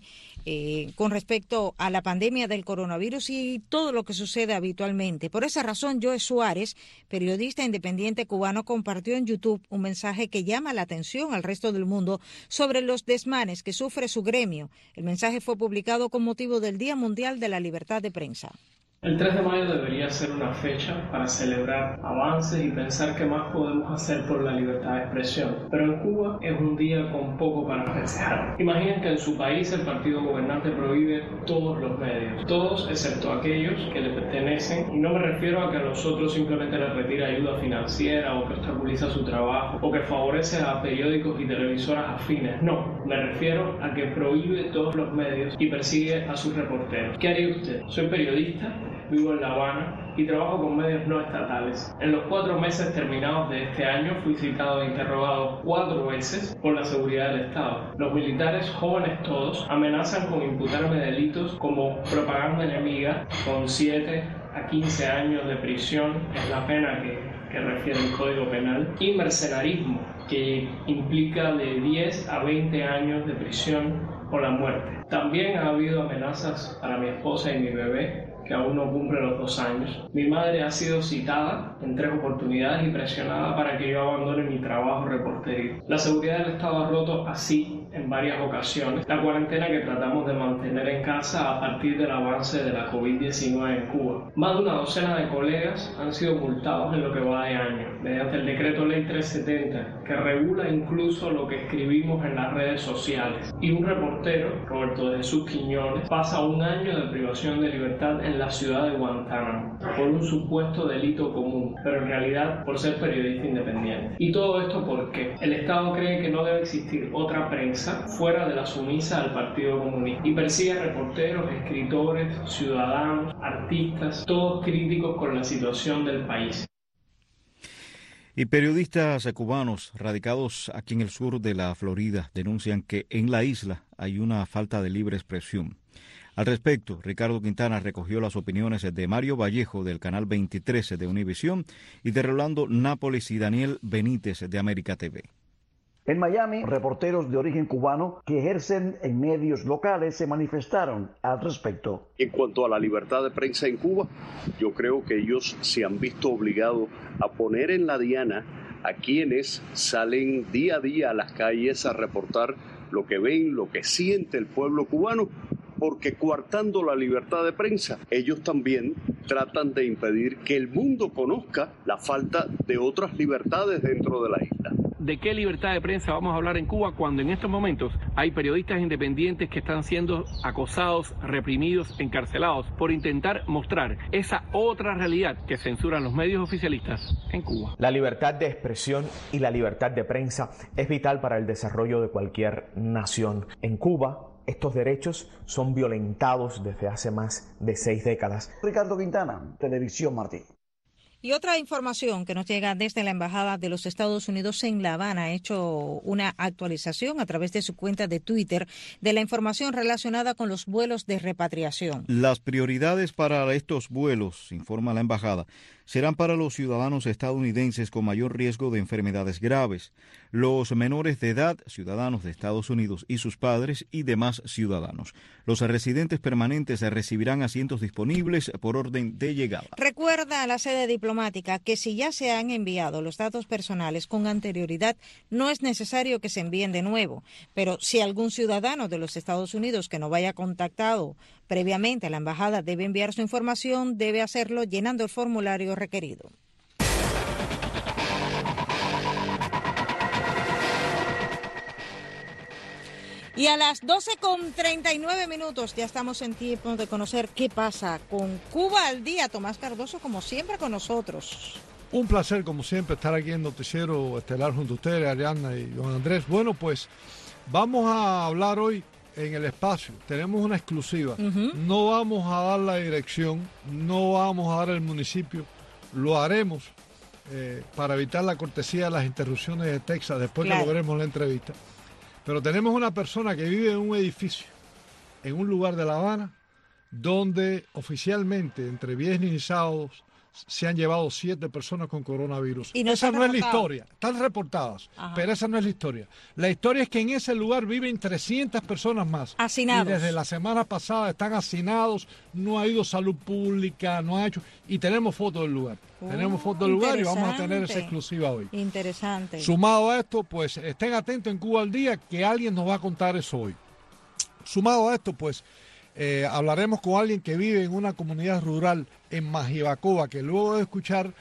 con respecto a la pandemia del coronavirus y todo lo que sucede habitualmente. Por esa razón, Joe Suárez, periodista independiente cubano, compartió en YouTube un mensaje que llama la atención al resto del mundo sobre los desmanes que sufre su gremio. El mensaje fue publicado con motivo del Día Mundial de la Libertad de Prensa. El 3 de mayo debería ser una fecha para celebrar avances y pensar qué más podemos hacer por la libertad de expresión. Pero en Cuba es un día con poco para festejar. Imaginen que en su país el partido gobernante prohíbe todos los medios, todos excepto aquellos que le pertenecen, y no me refiero a que a nosotros simplemente les retira ayuda financiera o que obstaculiza su trabajo o que favorece a periódicos y televisoras afines. No, me refiero a que prohíbe todos los medios y persigue a sus reporteros. ¿Qué haría usted? Soy periodista, vivo en La Habana y trabajo con medios no estatales. En los 4 meses terminados de este año fui citado e interrogado 4 veces por la seguridad del Estado. Los militares, jóvenes todos, amenazan con imputarme delitos como propaganda enemiga con 7 a 15 años de prisión, es la pena que refiere el Código Penal, y mercenarismo, que implica de 10 a 20 años de prisión o la muerte. También ha habido amenazas para mi esposa y mi bebé, que aún no cumple los 2 años. Mi madre ha sido citada en 3 oportunidades y presionada para que yo abandone mi trabajo reporteril. La seguridad del Estado ha roto así en varias ocasiones la cuarentena que tratamos de mantener en casa a partir del avance de la COVID-19 en Cuba. Más de una docena de colegas han sido multados en lo que va de año, mediante el decreto ley 370, que regula incluso lo que escribimos en las redes sociales. Y un reportero, Roberto de Jesús Quiñones, pasa 1 año de privación de libertad en la ciudad de Guantánamo por un supuesto delito común, pero en realidad por ser periodista independiente. Y todo esto porque el Estado cree que no debe existir otra prensa fuera de la sumisa al Partido Comunista y persigue a reporteros, escritores, ciudadanos, artistas, todos críticos con la situación del país. Y periodistas cubanos radicados aquí en el sur de la Florida denuncian que en la isla hay una falta de libre expresión. Al respecto, Ricardo Quintana recogió las opiniones de Mario Vallejo del Canal 23 de Univisión y de Rolando Nápoles y Daniel Benítez de América TV. En Miami, reporteros de origen cubano que ejercen en medios locales se manifestaron al respecto. En cuanto a la libertad de prensa en Cuba, yo creo que ellos se han visto obligados a poner en la diana a quienes salen día a día a las calles a reportar lo que ven, lo que siente el pueblo cubano, porque coartando la libertad de prensa, ellos también tratan de impedir que el mundo conozca la falta de otras libertades dentro de la isla. ¿De qué libertad de prensa vamos a hablar en Cuba cuando en estos momentos hay periodistas independientes que están siendo acosados, reprimidos, encarcelados por intentar mostrar esa otra realidad que censuran los medios oficialistas en Cuba? La libertad de expresión y la libertad de prensa es vital para el desarrollo de cualquier nación. En Cuba, estos derechos son violentados desde hace más de 6 décadas. Ricardo Quintana, Televisión Martí. Y otra información que nos llega desde la Embajada de los Estados Unidos en La Habana ha hecho una actualización a través de su cuenta de Twitter de la información relacionada con los vuelos de repatriación. Las prioridades para estos vuelos, informa la Embajada, serán para los ciudadanos estadounidenses con mayor riesgo de enfermedades graves, los menores de edad, ciudadanos de Estados Unidos y sus padres y demás ciudadanos. Los residentes permanentes recibirán asientos disponibles por orden de llegada. Recuerda a la sede diplomática que si ya se han enviado los datos personales con anterioridad, no es necesario que se envíen de nuevo. Pero si algún ciudadano de los Estados Unidos que no vaya contactado previamente a la embajada debe enviar su información, debe hacerlo llenando el formulario requerido. Y a las 12:39 ya estamos en tiempo de conocer qué pasa con Cuba al Día. Tomás Cardoso, como siempre, con nosotros. Un placer, como siempre, estar aquí en Noticiero Estelar junto a ustedes, Ariana y don Andrés. Bueno, pues vamos a hablar hoy en el espacio. Tenemos una exclusiva. No vamos a dar la dirección, no vamos a dar el municipio. Lo haremos para evitar la cortesía de las interrupciones de Texas después que logremos la entrevista. Pero tenemos una persona que vive en un edificio, en un lugar de La Habana, donde oficialmente entre viernes y sábados se han llevado 7 personas con coronavirus. Y no esa no reportado. es la historia, están reportadas, pero esa no es la historia. La historia es que en ese lugar viven 300 personas más. Hacinados. Y desde la semana pasada están hacinados, no ha ido salud pública, no ha hecho... Y tenemos fotos del lugar. Tenemos fotos del lugar y vamos a tener esa exclusiva hoy. Interesante. Sumado a esto, pues estén atentos en Cuba al Día, que alguien nos va a contar eso hoy. Sumado a esto, pues hablaremos con alguien que vive en una comunidad rural en Majibacoa, que luego de escuchar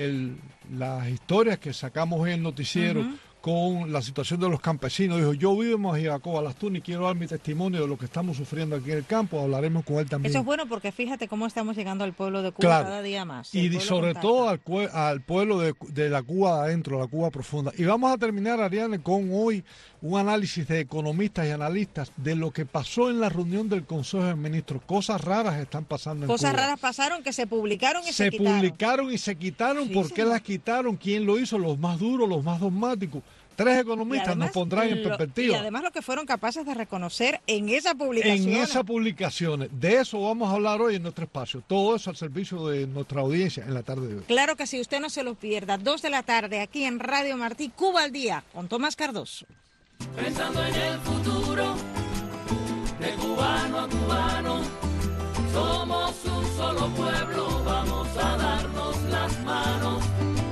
las historias que sacamos hoy en el noticiero con la situación de los campesinos, dijo: yo vivo en Majibacoa, Las Tunas, y quiero dar mi testimonio de lo que estamos sufriendo aquí en el campo. Hablaremos con él también. Eso es bueno porque fíjate cómo estamos llegando al pueblo de Cuba cada día más. Y sobre todo al pueblo de la Cuba adentro, la Cuba profunda. Y vamos a terminar, Ariane, con hoy un análisis de economistas y analistas de lo que pasó en la reunión del Consejo de Ministros. Cosas raras están pasando en Cuba. Cosas raras pasaron que se publicaron y se quitaron. Se publicaron y se quitaron. Sí, ¿por qué las quitaron? ¿Quién lo hizo? Los más duros, los más dogmáticos. 3 economistas además, nos pondrán en perspectiva. Y además lo que fueron capaces de reconocer en esa publicación. En esas publicaciones. De eso vamos a hablar hoy en nuestro espacio. Todo eso al servicio de nuestra audiencia en la tarde de hoy. Claro que sí, usted no se lo pierda. 2 de la tarde aquí en Radio Martí, Cuba al Día, con Tomás Cardoso. Pensando en el futuro, de cubano a cubano, somos un solo pueblo, vamos a darnos las manos.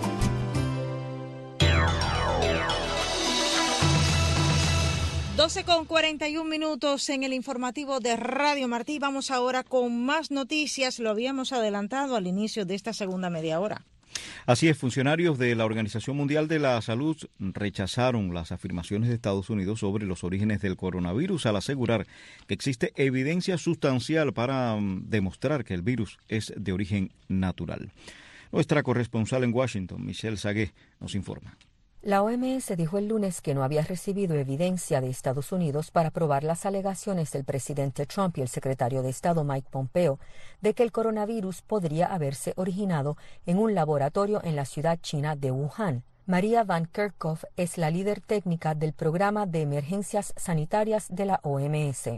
12:41 en el informativo de Radio Martí. Vamos ahora con más noticias. Lo habíamos adelantado al inicio de esta segunda media hora. Así es, funcionarios de la Organización Mundial de la Salud rechazaron las afirmaciones de Estados Unidos sobre los orígenes del coronavirus al asegurar que existe evidencia sustancial para demostrar que el virus es de origen natural. Nuestra corresponsal en Washington, Michelle Sagué, nos informa. La OMS dijo el lunes que no había recibido evidencia de Estados Unidos para probar las alegaciones del presidente Trump y el secretario de Estado Mike Pompeo de que el coronavirus podría haberse originado en un laboratorio en la ciudad china de Wuhan. María Van Kerkhove es la líder técnica del programa de emergencias sanitarias de la OMS.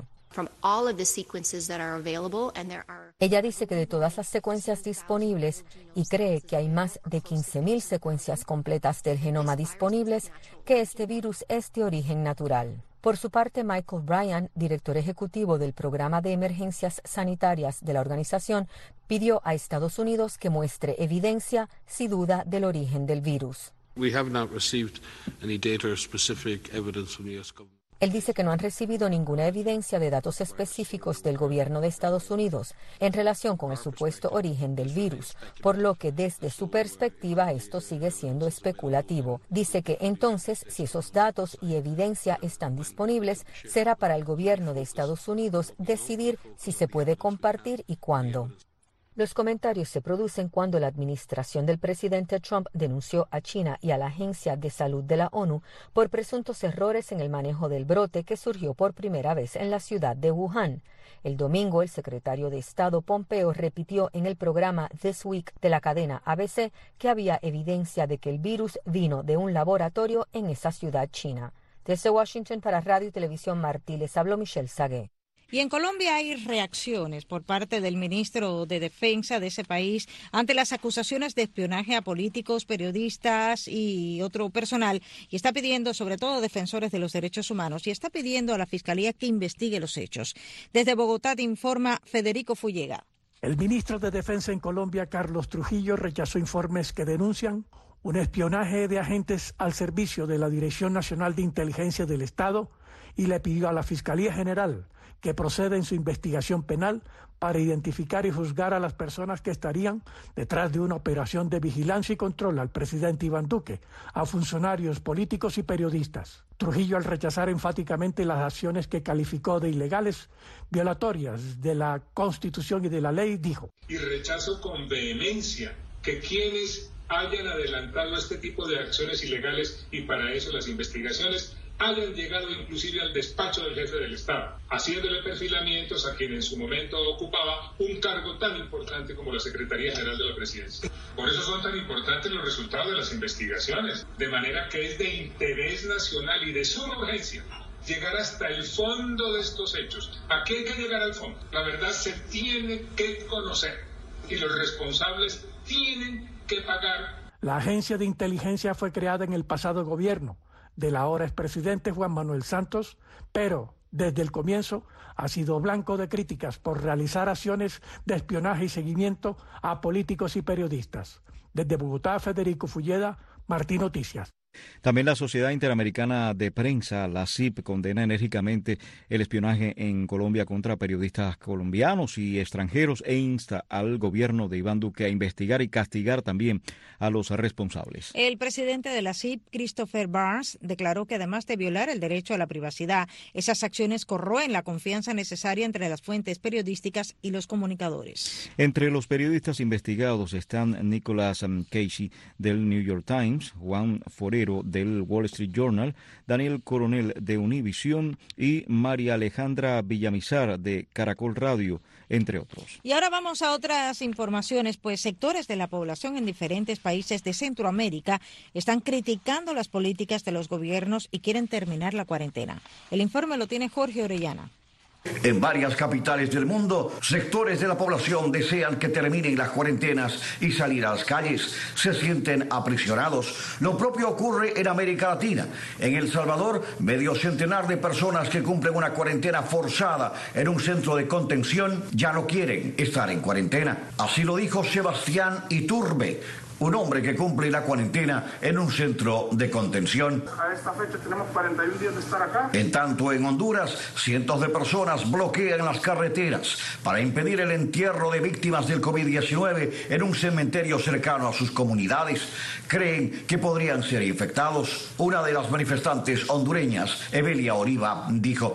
Ella dice que de todas las secuencias disponibles, y cree que hay más de 15.000 secuencias completas del genoma disponibles, que este virus es de origen natural. Por su parte, Michael Bryan, director ejecutivo del programa de emergencias sanitarias de la organización, pidió a Estados Unidos que muestre evidencia si duda del origen del virus. Él dice que no han recibido ninguna evidencia de datos específicos del gobierno de Estados Unidos en relación con el supuesto origen del virus, por lo que desde su perspectiva esto sigue siendo especulativo. Dice que entonces, si esos datos y evidencia están disponibles, será para el gobierno de Estados Unidos decidir si se puede compartir y cuándo. Los comentarios se producen cuando la administración del presidente Trump denunció a China y a la Agencia de Salud de la ONU por presuntos errores en el manejo del brote que surgió por primera vez en la ciudad de Wuhan. El domingo, el secretario de Estado Pompeo repitió en el programa This Week de la cadena ABC que había evidencia de que el virus vino de un laboratorio en esa ciudad china. Desde Washington para Radio y Televisión Martí les habló Michelle Sagué. Y en Colombia hay reacciones por parte del ministro de Defensa de ese país ante las acusaciones de espionaje a políticos, periodistas y otro personal, y está pidiendo, sobre todo defensores de los derechos humanos, y está pidiendo a la Fiscalía que investigue los hechos. Desde Bogotá te informa Federico Fullega. El ministro de Defensa en Colombia, Carlos Trujillo, rechazó informes que denuncian un espionaje de agentes al servicio de la Dirección Nacional de Inteligencia del Estado y le pidió a la Fiscalía General que proceda en su investigación penal para identificar y juzgar a las personas que estarían detrás de una operación de vigilancia y control al presidente Iván Duque, a funcionarios políticos y periodistas. Trujillo, al rechazar enfáticamente las acciones que calificó de ilegales, violatorias de la Constitución y de la ley, dijo: y rechazo con vehemencia que quienes hayan adelantado este tipo de acciones ilegales, y para eso las investigaciones, hayan llegado inclusive al despacho del jefe del Estado, haciéndole perfilamientos a quien en su momento ocupaba un cargo tan importante como la Secretaría General de la Presidencia. Por eso son tan importantes los resultados de las investigaciones, de manera que es de interés nacional y de suma urgencia llegar hasta el fondo de estos hechos. ¿A qué hay que llegar al fondo? La verdad se tiene que conocer y los responsables tienen que pagar. La agencia de inteligencia fue creada en el pasado gobierno del ahora expresidente Juan Manuel Santos, pero desde el comienzo ha sido blanco de críticas por realizar acciones de espionaje y seguimiento a políticos y periodistas. Desde Bogotá, Federico Fulleda, Martí Noticias. También la Sociedad Interamericana de Prensa, la CIP, condena enérgicamente el espionaje en Colombia contra periodistas colombianos y extranjeros e insta al gobierno de Iván Duque a investigar y castigar también a los responsables. El presidente de la CIP, Christopher Barnes, declaró que además de violar el derecho a la privacidad, esas acciones corroen la confianza necesaria entre las fuentes periodísticas y los comunicadores. Entre los periodistas investigados están Nicholas Casey del New York Times, Juan Forero del Wall Street Journal, Daniel Coronel de Univisión y María Alejandra Villamizar de Caracol Radio, entre otros. Y ahora vamos a otras informaciones, pues sectores de la población en diferentes países de Centroamérica están criticando las políticas de los gobiernos y quieren terminar la cuarentena. El informe lo tiene Jorge Orellana. En varias capitales del mundo, sectores de la población desean que terminen las cuarentenas y salir a las calles. Se sienten aprisionados. Lo propio ocurre en América Latina. En El Salvador, medio centenar de personas que cumplen una cuarentena forzada en un centro de contención ya no quieren estar en cuarentena. Así lo dijo Sebastián Iturbe, un hombre que cumple la cuarentena en un centro de contención. A esta fecha tenemos 41 días de estar acá. En tanto, en Honduras, cientos de personas bloquean las carreteras para impedir el entierro de víctimas del COVID-19 en un cementerio cercano a sus comunidades. Creen que podrían ser infectados. Una de las manifestantes hondureñas, Evelia Oriva, dijo: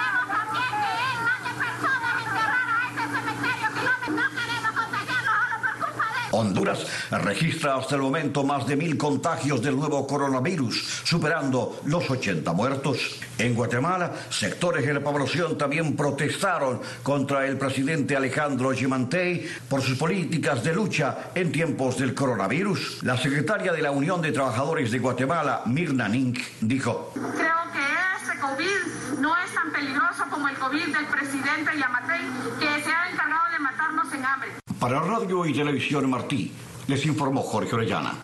Honduras registra hasta el momento más de 1.000 contagios del nuevo coronavirus, superando los 80 muertos. En Guatemala, sectores de la población también protestaron contra el presidente Alejandro Giammattei por sus políticas de lucha en tiempos del coronavirus. La secretaria de la Unión de Trabajadores de Guatemala, Mirna Nink, dijo: creo que este COVID no es tan peligroso como el COVID del presidente Giammattei, que se ha encargado de matarnos en hambre. Para Radio y Televisión Martí, les informó Jorge Orellana.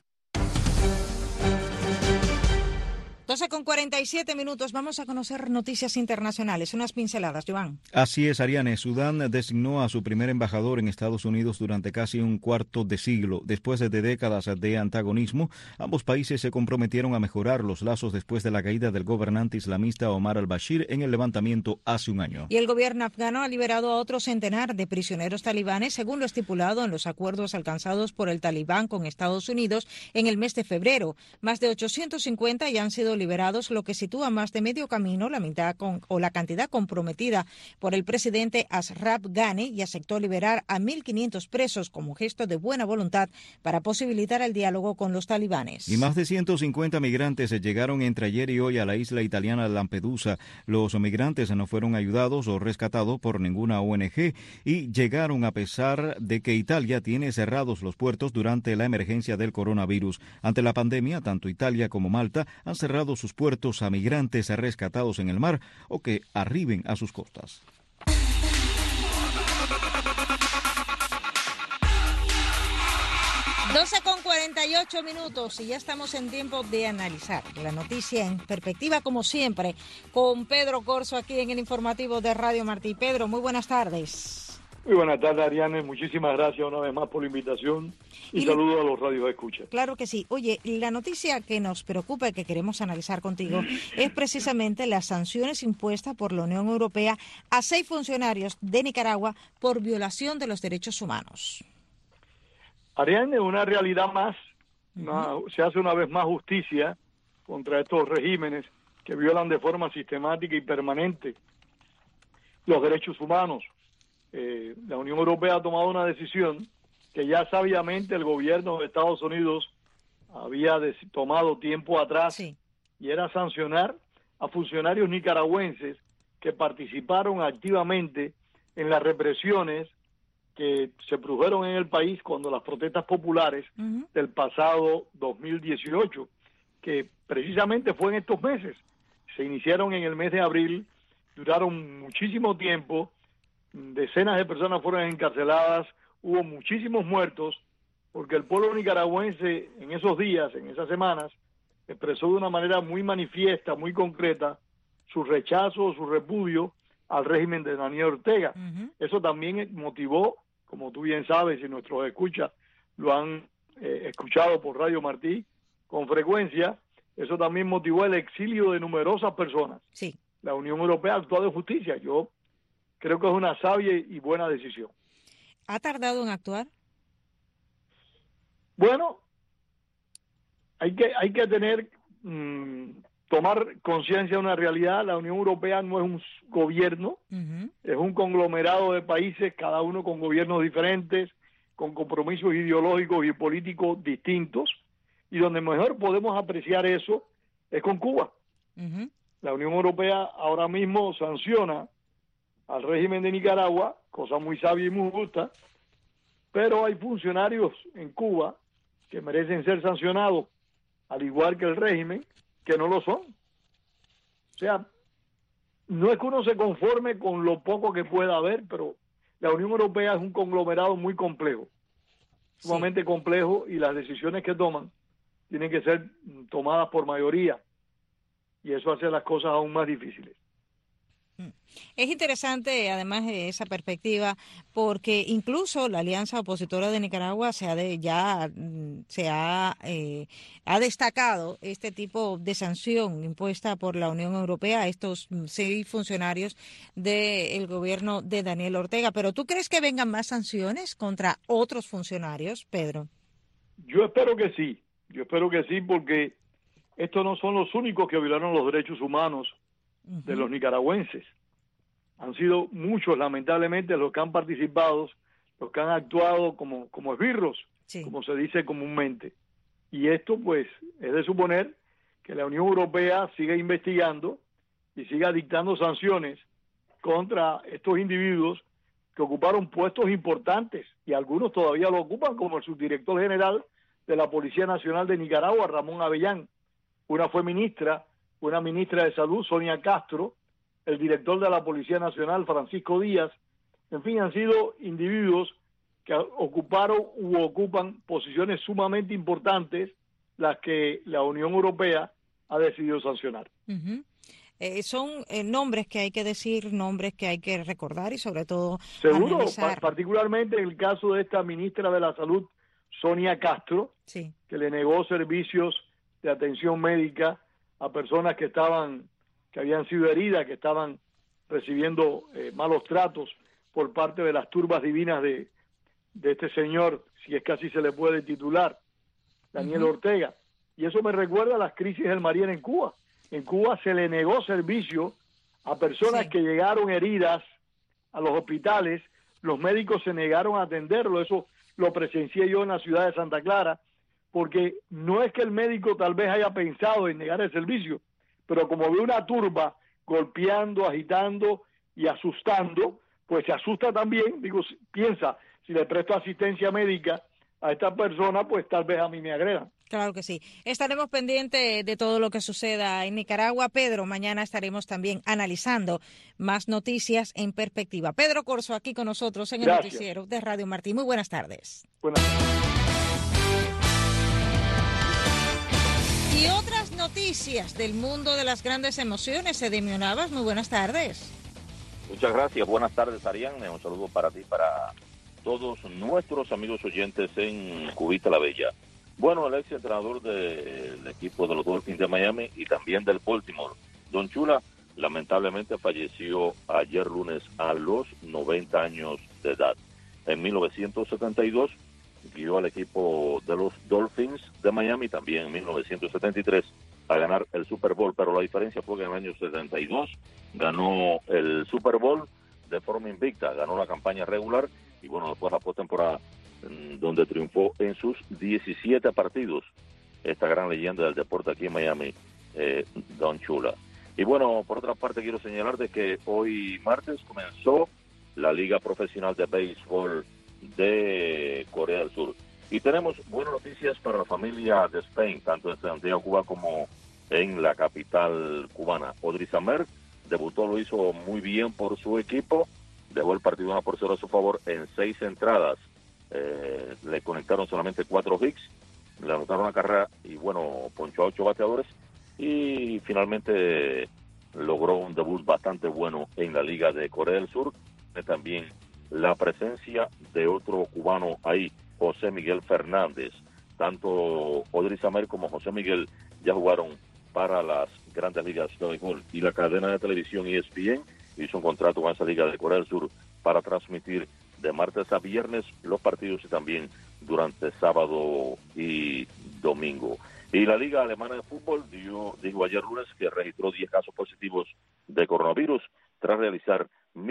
12:47. Vamos a conocer noticias internacionales. Unas pinceladas, Joan. Así es, Ariane. Sudán designó a su primer embajador en Estados Unidos durante casi un cuarto de siglo. Después de décadas de antagonismo, ambos países se comprometieron a mejorar los lazos después de la caída del gobernante islamista Omar al-Bashir en el levantamiento hace un año. Y el gobierno afgano ha liberado a otro centenar de prisioneros talibanes, según lo estipulado en los acuerdos alcanzados por el talibán con Estados Unidos en el mes de febrero. Más de 850 ya han sido liberados, lo que sitúa más de medio camino la cantidad comprometida por el presidente Ashraf Ghani, y aceptó liberar a 1.500 presos como gesto de buena voluntad para posibilitar el diálogo con los talibanes. Y más de 150 migrantes llegaron entre ayer y hoy a la isla italiana Lampedusa. Los migrantes no fueron ayudados o rescatados por ninguna ONG y llegaron a pesar de que Italia tiene cerrados los puertos durante la emergencia del coronavirus. Ante la pandemia, tanto Italia como Malta han cerrado sus puertos a migrantes rescatados en el mar o que arriben a sus costas. Con 48 minutos y ya estamos en tiempo de analizar la noticia en perspectiva, como siempre, con Pedro Corzo aquí en el informativo de Radio Martí. Pedro, muy buenas tardes. Muy buenas tardes, Ariane. Muchísimas gracias una vez más por la invitación y saludos a los radioescuchas. Claro que sí. Oye, la noticia que nos preocupa y que queremos analizar contigo es precisamente las sanciones impuestas por la Unión Europea a 6 funcionarios de Nicaragua por violación de los derechos humanos. Ariane, una realidad más, se hace una vez más justicia contra estos regímenes que violan de forma sistemática y permanente los derechos humanos. La Unión Europea ha tomado una decisión que ya sabiamente el gobierno de Estados Unidos había tomado tiempo atrás, y era sancionar a funcionarios nicaragüenses que participaron activamente en las represiones que se produjeron en el país cuando las protestas populares del pasado 2018, que precisamente fue en estos meses, se iniciaron en el mes de abril, duraron muchísimo tiempo, decenas de personas fueron encarceladas, hubo muchísimos muertos, porque el pueblo nicaragüense en esos días, en esas semanas, expresó de una manera muy manifiesta, muy concreta, su rechazo, su repudio al régimen de Daniel Ortega. Eso también motivó, como tú bien sabes, y nuestros escuchas lo han escuchado por Radio Martí con frecuencia, eso también motivó el exilio de numerosas personas. Sí. La Unión Europea ha actuado de justicia. Yo creo que es una sabia y buena decisión. ¿Ha tardado en actuar? Bueno, hay que tener... tomar conciencia de una realidad. La Unión Europea no es un gobierno, es un conglomerado de países, cada uno con gobiernos diferentes, con compromisos ideológicos y políticos distintos, y donde mejor podemos apreciar eso es con Cuba. La Unión Europea ahora mismo sanciona al régimen de Nicaragua, cosa muy sabia y muy justa, pero hay funcionarios en Cuba que merecen ser sancionados, al igual que el régimen, que no lo son. O sea, no es que uno se conforme con lo poco que pueda haber, pero la Unión Europea es un conglomerado muy complejo, sumamente complejo, y las decisiones que toman tienen que ser tomadas por mayoría, y eso hace las cosas aún más difíciles. Es interesante, además de esa perspectiva, porque incluso la Alianza Opositora de Nicaragua ha destacado este tipo de sanción impuesta por la Unión Europea a estos 6 funcionarios del gobierno de Daniel Ortega. ¿Pero tú crees que vengan más sanciones contra otros funcionarios, Pedro? Yo espero que sí, porque estos no son los únicos que violaron los derechos humanos de los nicaragüenses. Han sido muchos, lamentablemente, los que han participado, los que han actuado como esbirros, como se dice comúnmente. Y esto, pues, es de suponer que la Unión Europea siga investigando y siga dictando sanciones contra estos individuos que ocuparon puestos importantes, y algunos todavía lo ocupan, como el subdirector general de la Policía Nacional de Nicaragua, Ramón Avellán. Una fue una ministra de Salud, Sonia Castro, el director de la Policía Nacional, Francisco Díaz. En fin, han sido individuos que ocuparon u ocupan posiciones sumamente importantes, las que la Unión Europea ha decidido sancionar. Son nombres que hay que decir, nombres que hay que recordar y sobre todo seguro, analizar. Particularmente en el caso de esta ministra de la Salud, Sonia Castro, que le negó servicios de atención médica a personas que habían sido heridas, que estaban recibiendo malos tratos por parte de las turbas divinas de este señor, si es que así se le puede titular, Daniel Ortega. Y eso me recuerda a las crisis del Mariel en Cuba. En Cuba se le negó servicio a personas que llegaron heridas a los hospitales. Los médicos se negaron a atenderlo. Eso lo presencié yo en la ciudad de Santa Clara, porque no es que el médico tal vez haya pensado en negar el servicio, pero como ve una turba golpeando, agitando y asustando, pues se asusta también. Digo, piensa, si le presto asistencia médica a esta persona, pues tal vez a mí me agredan. Claro que sí. Estaremos pendientes de todo lo que suceda en Nicaragua. Pedro, mañana estaremos también analizando más noticias en perspectiva. Pedro Corzo, aquí con nosotros en el noticiero de Radio Martí. Muy buenas tardes. Buenas tardes. Y otras noticias del mundo de las grandes emociones. Edemio Navas, muy buenas tardes. Muchas gracias. Buenas tardes, Ariane. Un saludo para ti, para todos nuestros amigos oyentes en Cubita la Bella. Bueno, el ex entrenador del equipo de los Dolphins de Miami y también del Baltimore, Don Shula, lamentablemente falleció ayer lunes a los 90 años de edad. En 1972 guió al equipo de los Dolphins de Miami, también en 1973 a ganar el Super Bowl, pero la diferencia fue que en el año 72 ganó el Super Bowl de forma invicta, ganó la campaña regular y bueno, después la postemporada, donde triunfó en sus 17 partidos esta gran leyenda del deporte aquí en Miami, Don Shula. Y bueno, por otra parte quiero señalar de que hoy martes comenzó la Liga Profesional de Béisbol de Corea del Sur. Y tenemos buenas noticias para la familia de Spain, tanto en Santiago, Cuba, como en la capital cubana. Audrey Samer debutó, lo hizo muy bien por su equipo, dejó el partido 1-0 a su favor en 6 entradas. Le conectaron solamente 4 hits, le anotaron una carrera y bueno, ponchó a 8 bateadores y finalmente logró un debut bastante bueno en la Liga de Corea del Sur. También la presencia de otro cubano ahí, José Miguel Fernández. Tanto Audrey Samer como José Miguel ya jugaron para las grandes ligas de béisbol y la cadena de televisión ESPN hizo un contrato con esa Liga de Corea del Sur para transmitir de martes a viernes los partidos y también durante sábado y domingo. Y la Liga Alemana de Fútbol dijo ayer lunes que registró 10 casos positivos de coronavirus tras realizar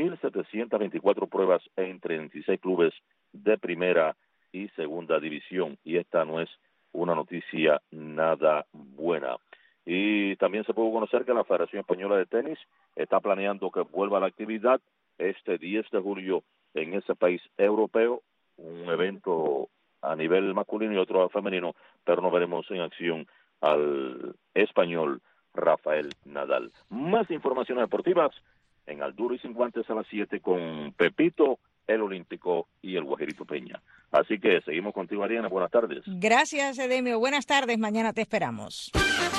1.724 pruebas en 36 clubes de primera y segunda división. Y esta no es una noticia nada buena. Y también se pudo conocer que la Federación Española de Tenis está planeando que vuelva a la actividad este 10 de julio en ese país europeo, un evento a nivel masculino y otro femenino, pero no veremos en acción al español Rafael Nadal. Más informaciones deportivas en Al Duro y Sin Guantes a las 7 con Pepito, el Olímpico y el Guajerito Peña. Así que seguimos contigo, Ariana. Buenas tardes. Gracias, Edemio. Buenas tardes. Mañana te esperamos.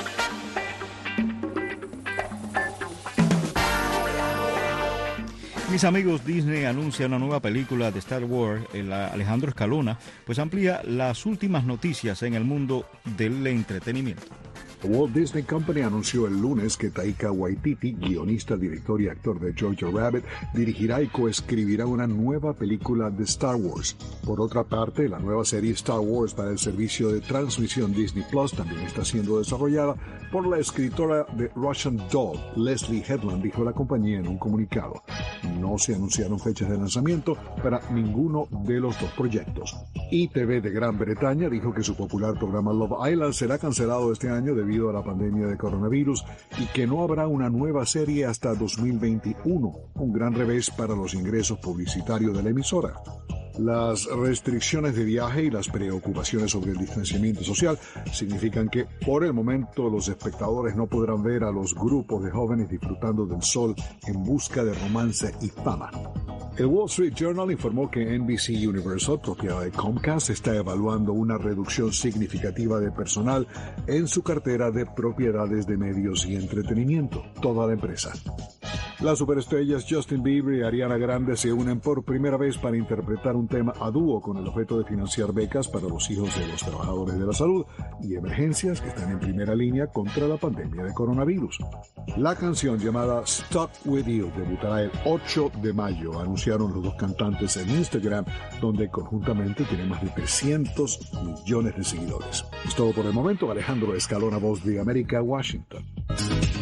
Mis amigos, Disney anuncia una nueva película de Star Wars. Alejandro Escalona pues amplía las últimas noticias en el mundo del entretenimiento. Walt Disney Company anunció el lunes que Taika Waititi, guionista, director y actor de Jojo Rabbit, dirigirá y coescribirá una nueva película de Star Wars. Por otra parte, la nueva serie Star Wars para el servicio de transmisión Disney Plus también está siendo desarrollada por la escritora de Russian Doll, Leslie Headland, dijo la compañía en un comunicado. No se anunciaron fechas de lanzamiento para ninguno de los dos proyectos. ITV de Gran Bretaña dijo que su popular programa Love Island será cancelado este año debido a la pandemia de coronavirus y que no habrá una nueva serie hasta 2021, un gran revés para los ingresos publicitarios de la emisora. Las restricciones de viaje y las preocupaciones sobre el distanciamiento social significan que, por el momento, los espectadores no podrán ver a los grupos de jóvenes disfrutando del sol en busca de romance y fama. El Wall Street Journal informó que NBC Universal, propiedad de Comcast, está evaluando una reducción significativa de personal en su cartera de propiedades de medios y entretenimiento, toda la empresa. Las superestrellas Justin Bieber y Ariana Grande se unen por primera vez para interpretar un tema a dúo con el objeto de financiar becas para los hijos de los trabajadores de la salud y emergencias que están en primera línea contra la pandemia de coronavirus. La canción llamada Stuck With You debutará el 8 de mayo, anunciaron los dos cantantes en Instagram, donde conjuntamente tienen más de 300 millones de seguidores. Es todo por el momento. Alejandro Escalona, Voz de América, Washington.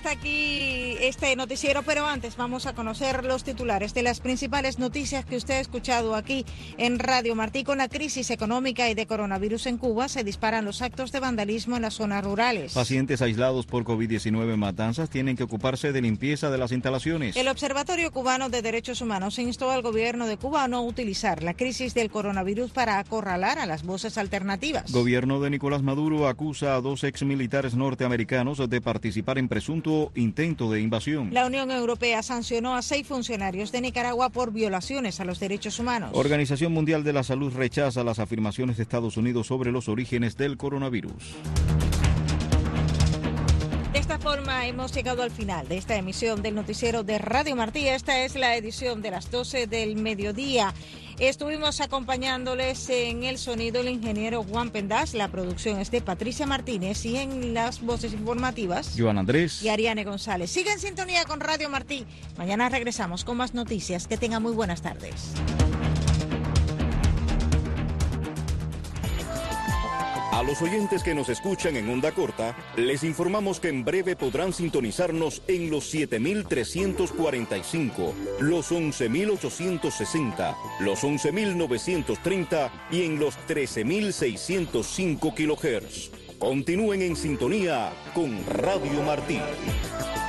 hasta aquí este noticiero, pero antes vamos a conocer los titulares de las principales noticias que usted ha escuchado aquí en Radio Martí. Con la crisis económica y de coronavirus en Cuba, se disparan los actos de vandalismo en las zonas rurales. Pacientes aislados por COVID-19 en Matanzas tienen que ocuparse de limpieza de las instalaciones. El Observatorio Cubano de Derechos Humanos instó al gobierno de Cuba a no utilizar la crisis del coronavirus para acorralar a las voces alternativas. Gobierno de Nicolás Maduro acusa a 2 exmilitares norteamericanos de participar en presunto intento de invasión. La Unión Europea sancionó a 6 funcionarios de Nicaragua por violaciones a los derechos humanos. Organización Mundial de la Salud rechaza las afirmaciones de Estados Unidos sobre los orígenes del coronavirus. De esta forma hemos llegado al final de esta emisión del noticiero de Radio Martí. Esta es la edición de las 12 del mediodía. Estuvimos acompañándoles en el sonido el ingeniero Juan Pendas, la producción es de Patricia Martínez y en las voces informativas Joan Andrés y Ariane González. Siga en sintonía con Radio Martí. Mañana regresamos con más noticias. Que tengan muy buenas tardes. A los oyentes que nos escuchan en onda corta, les informamos que en breve podrán sintonizarnos en los 7,345, los 11,860, los 11,930 y en los 13,605 kHz. Continúen en sintonía con Radio Martí.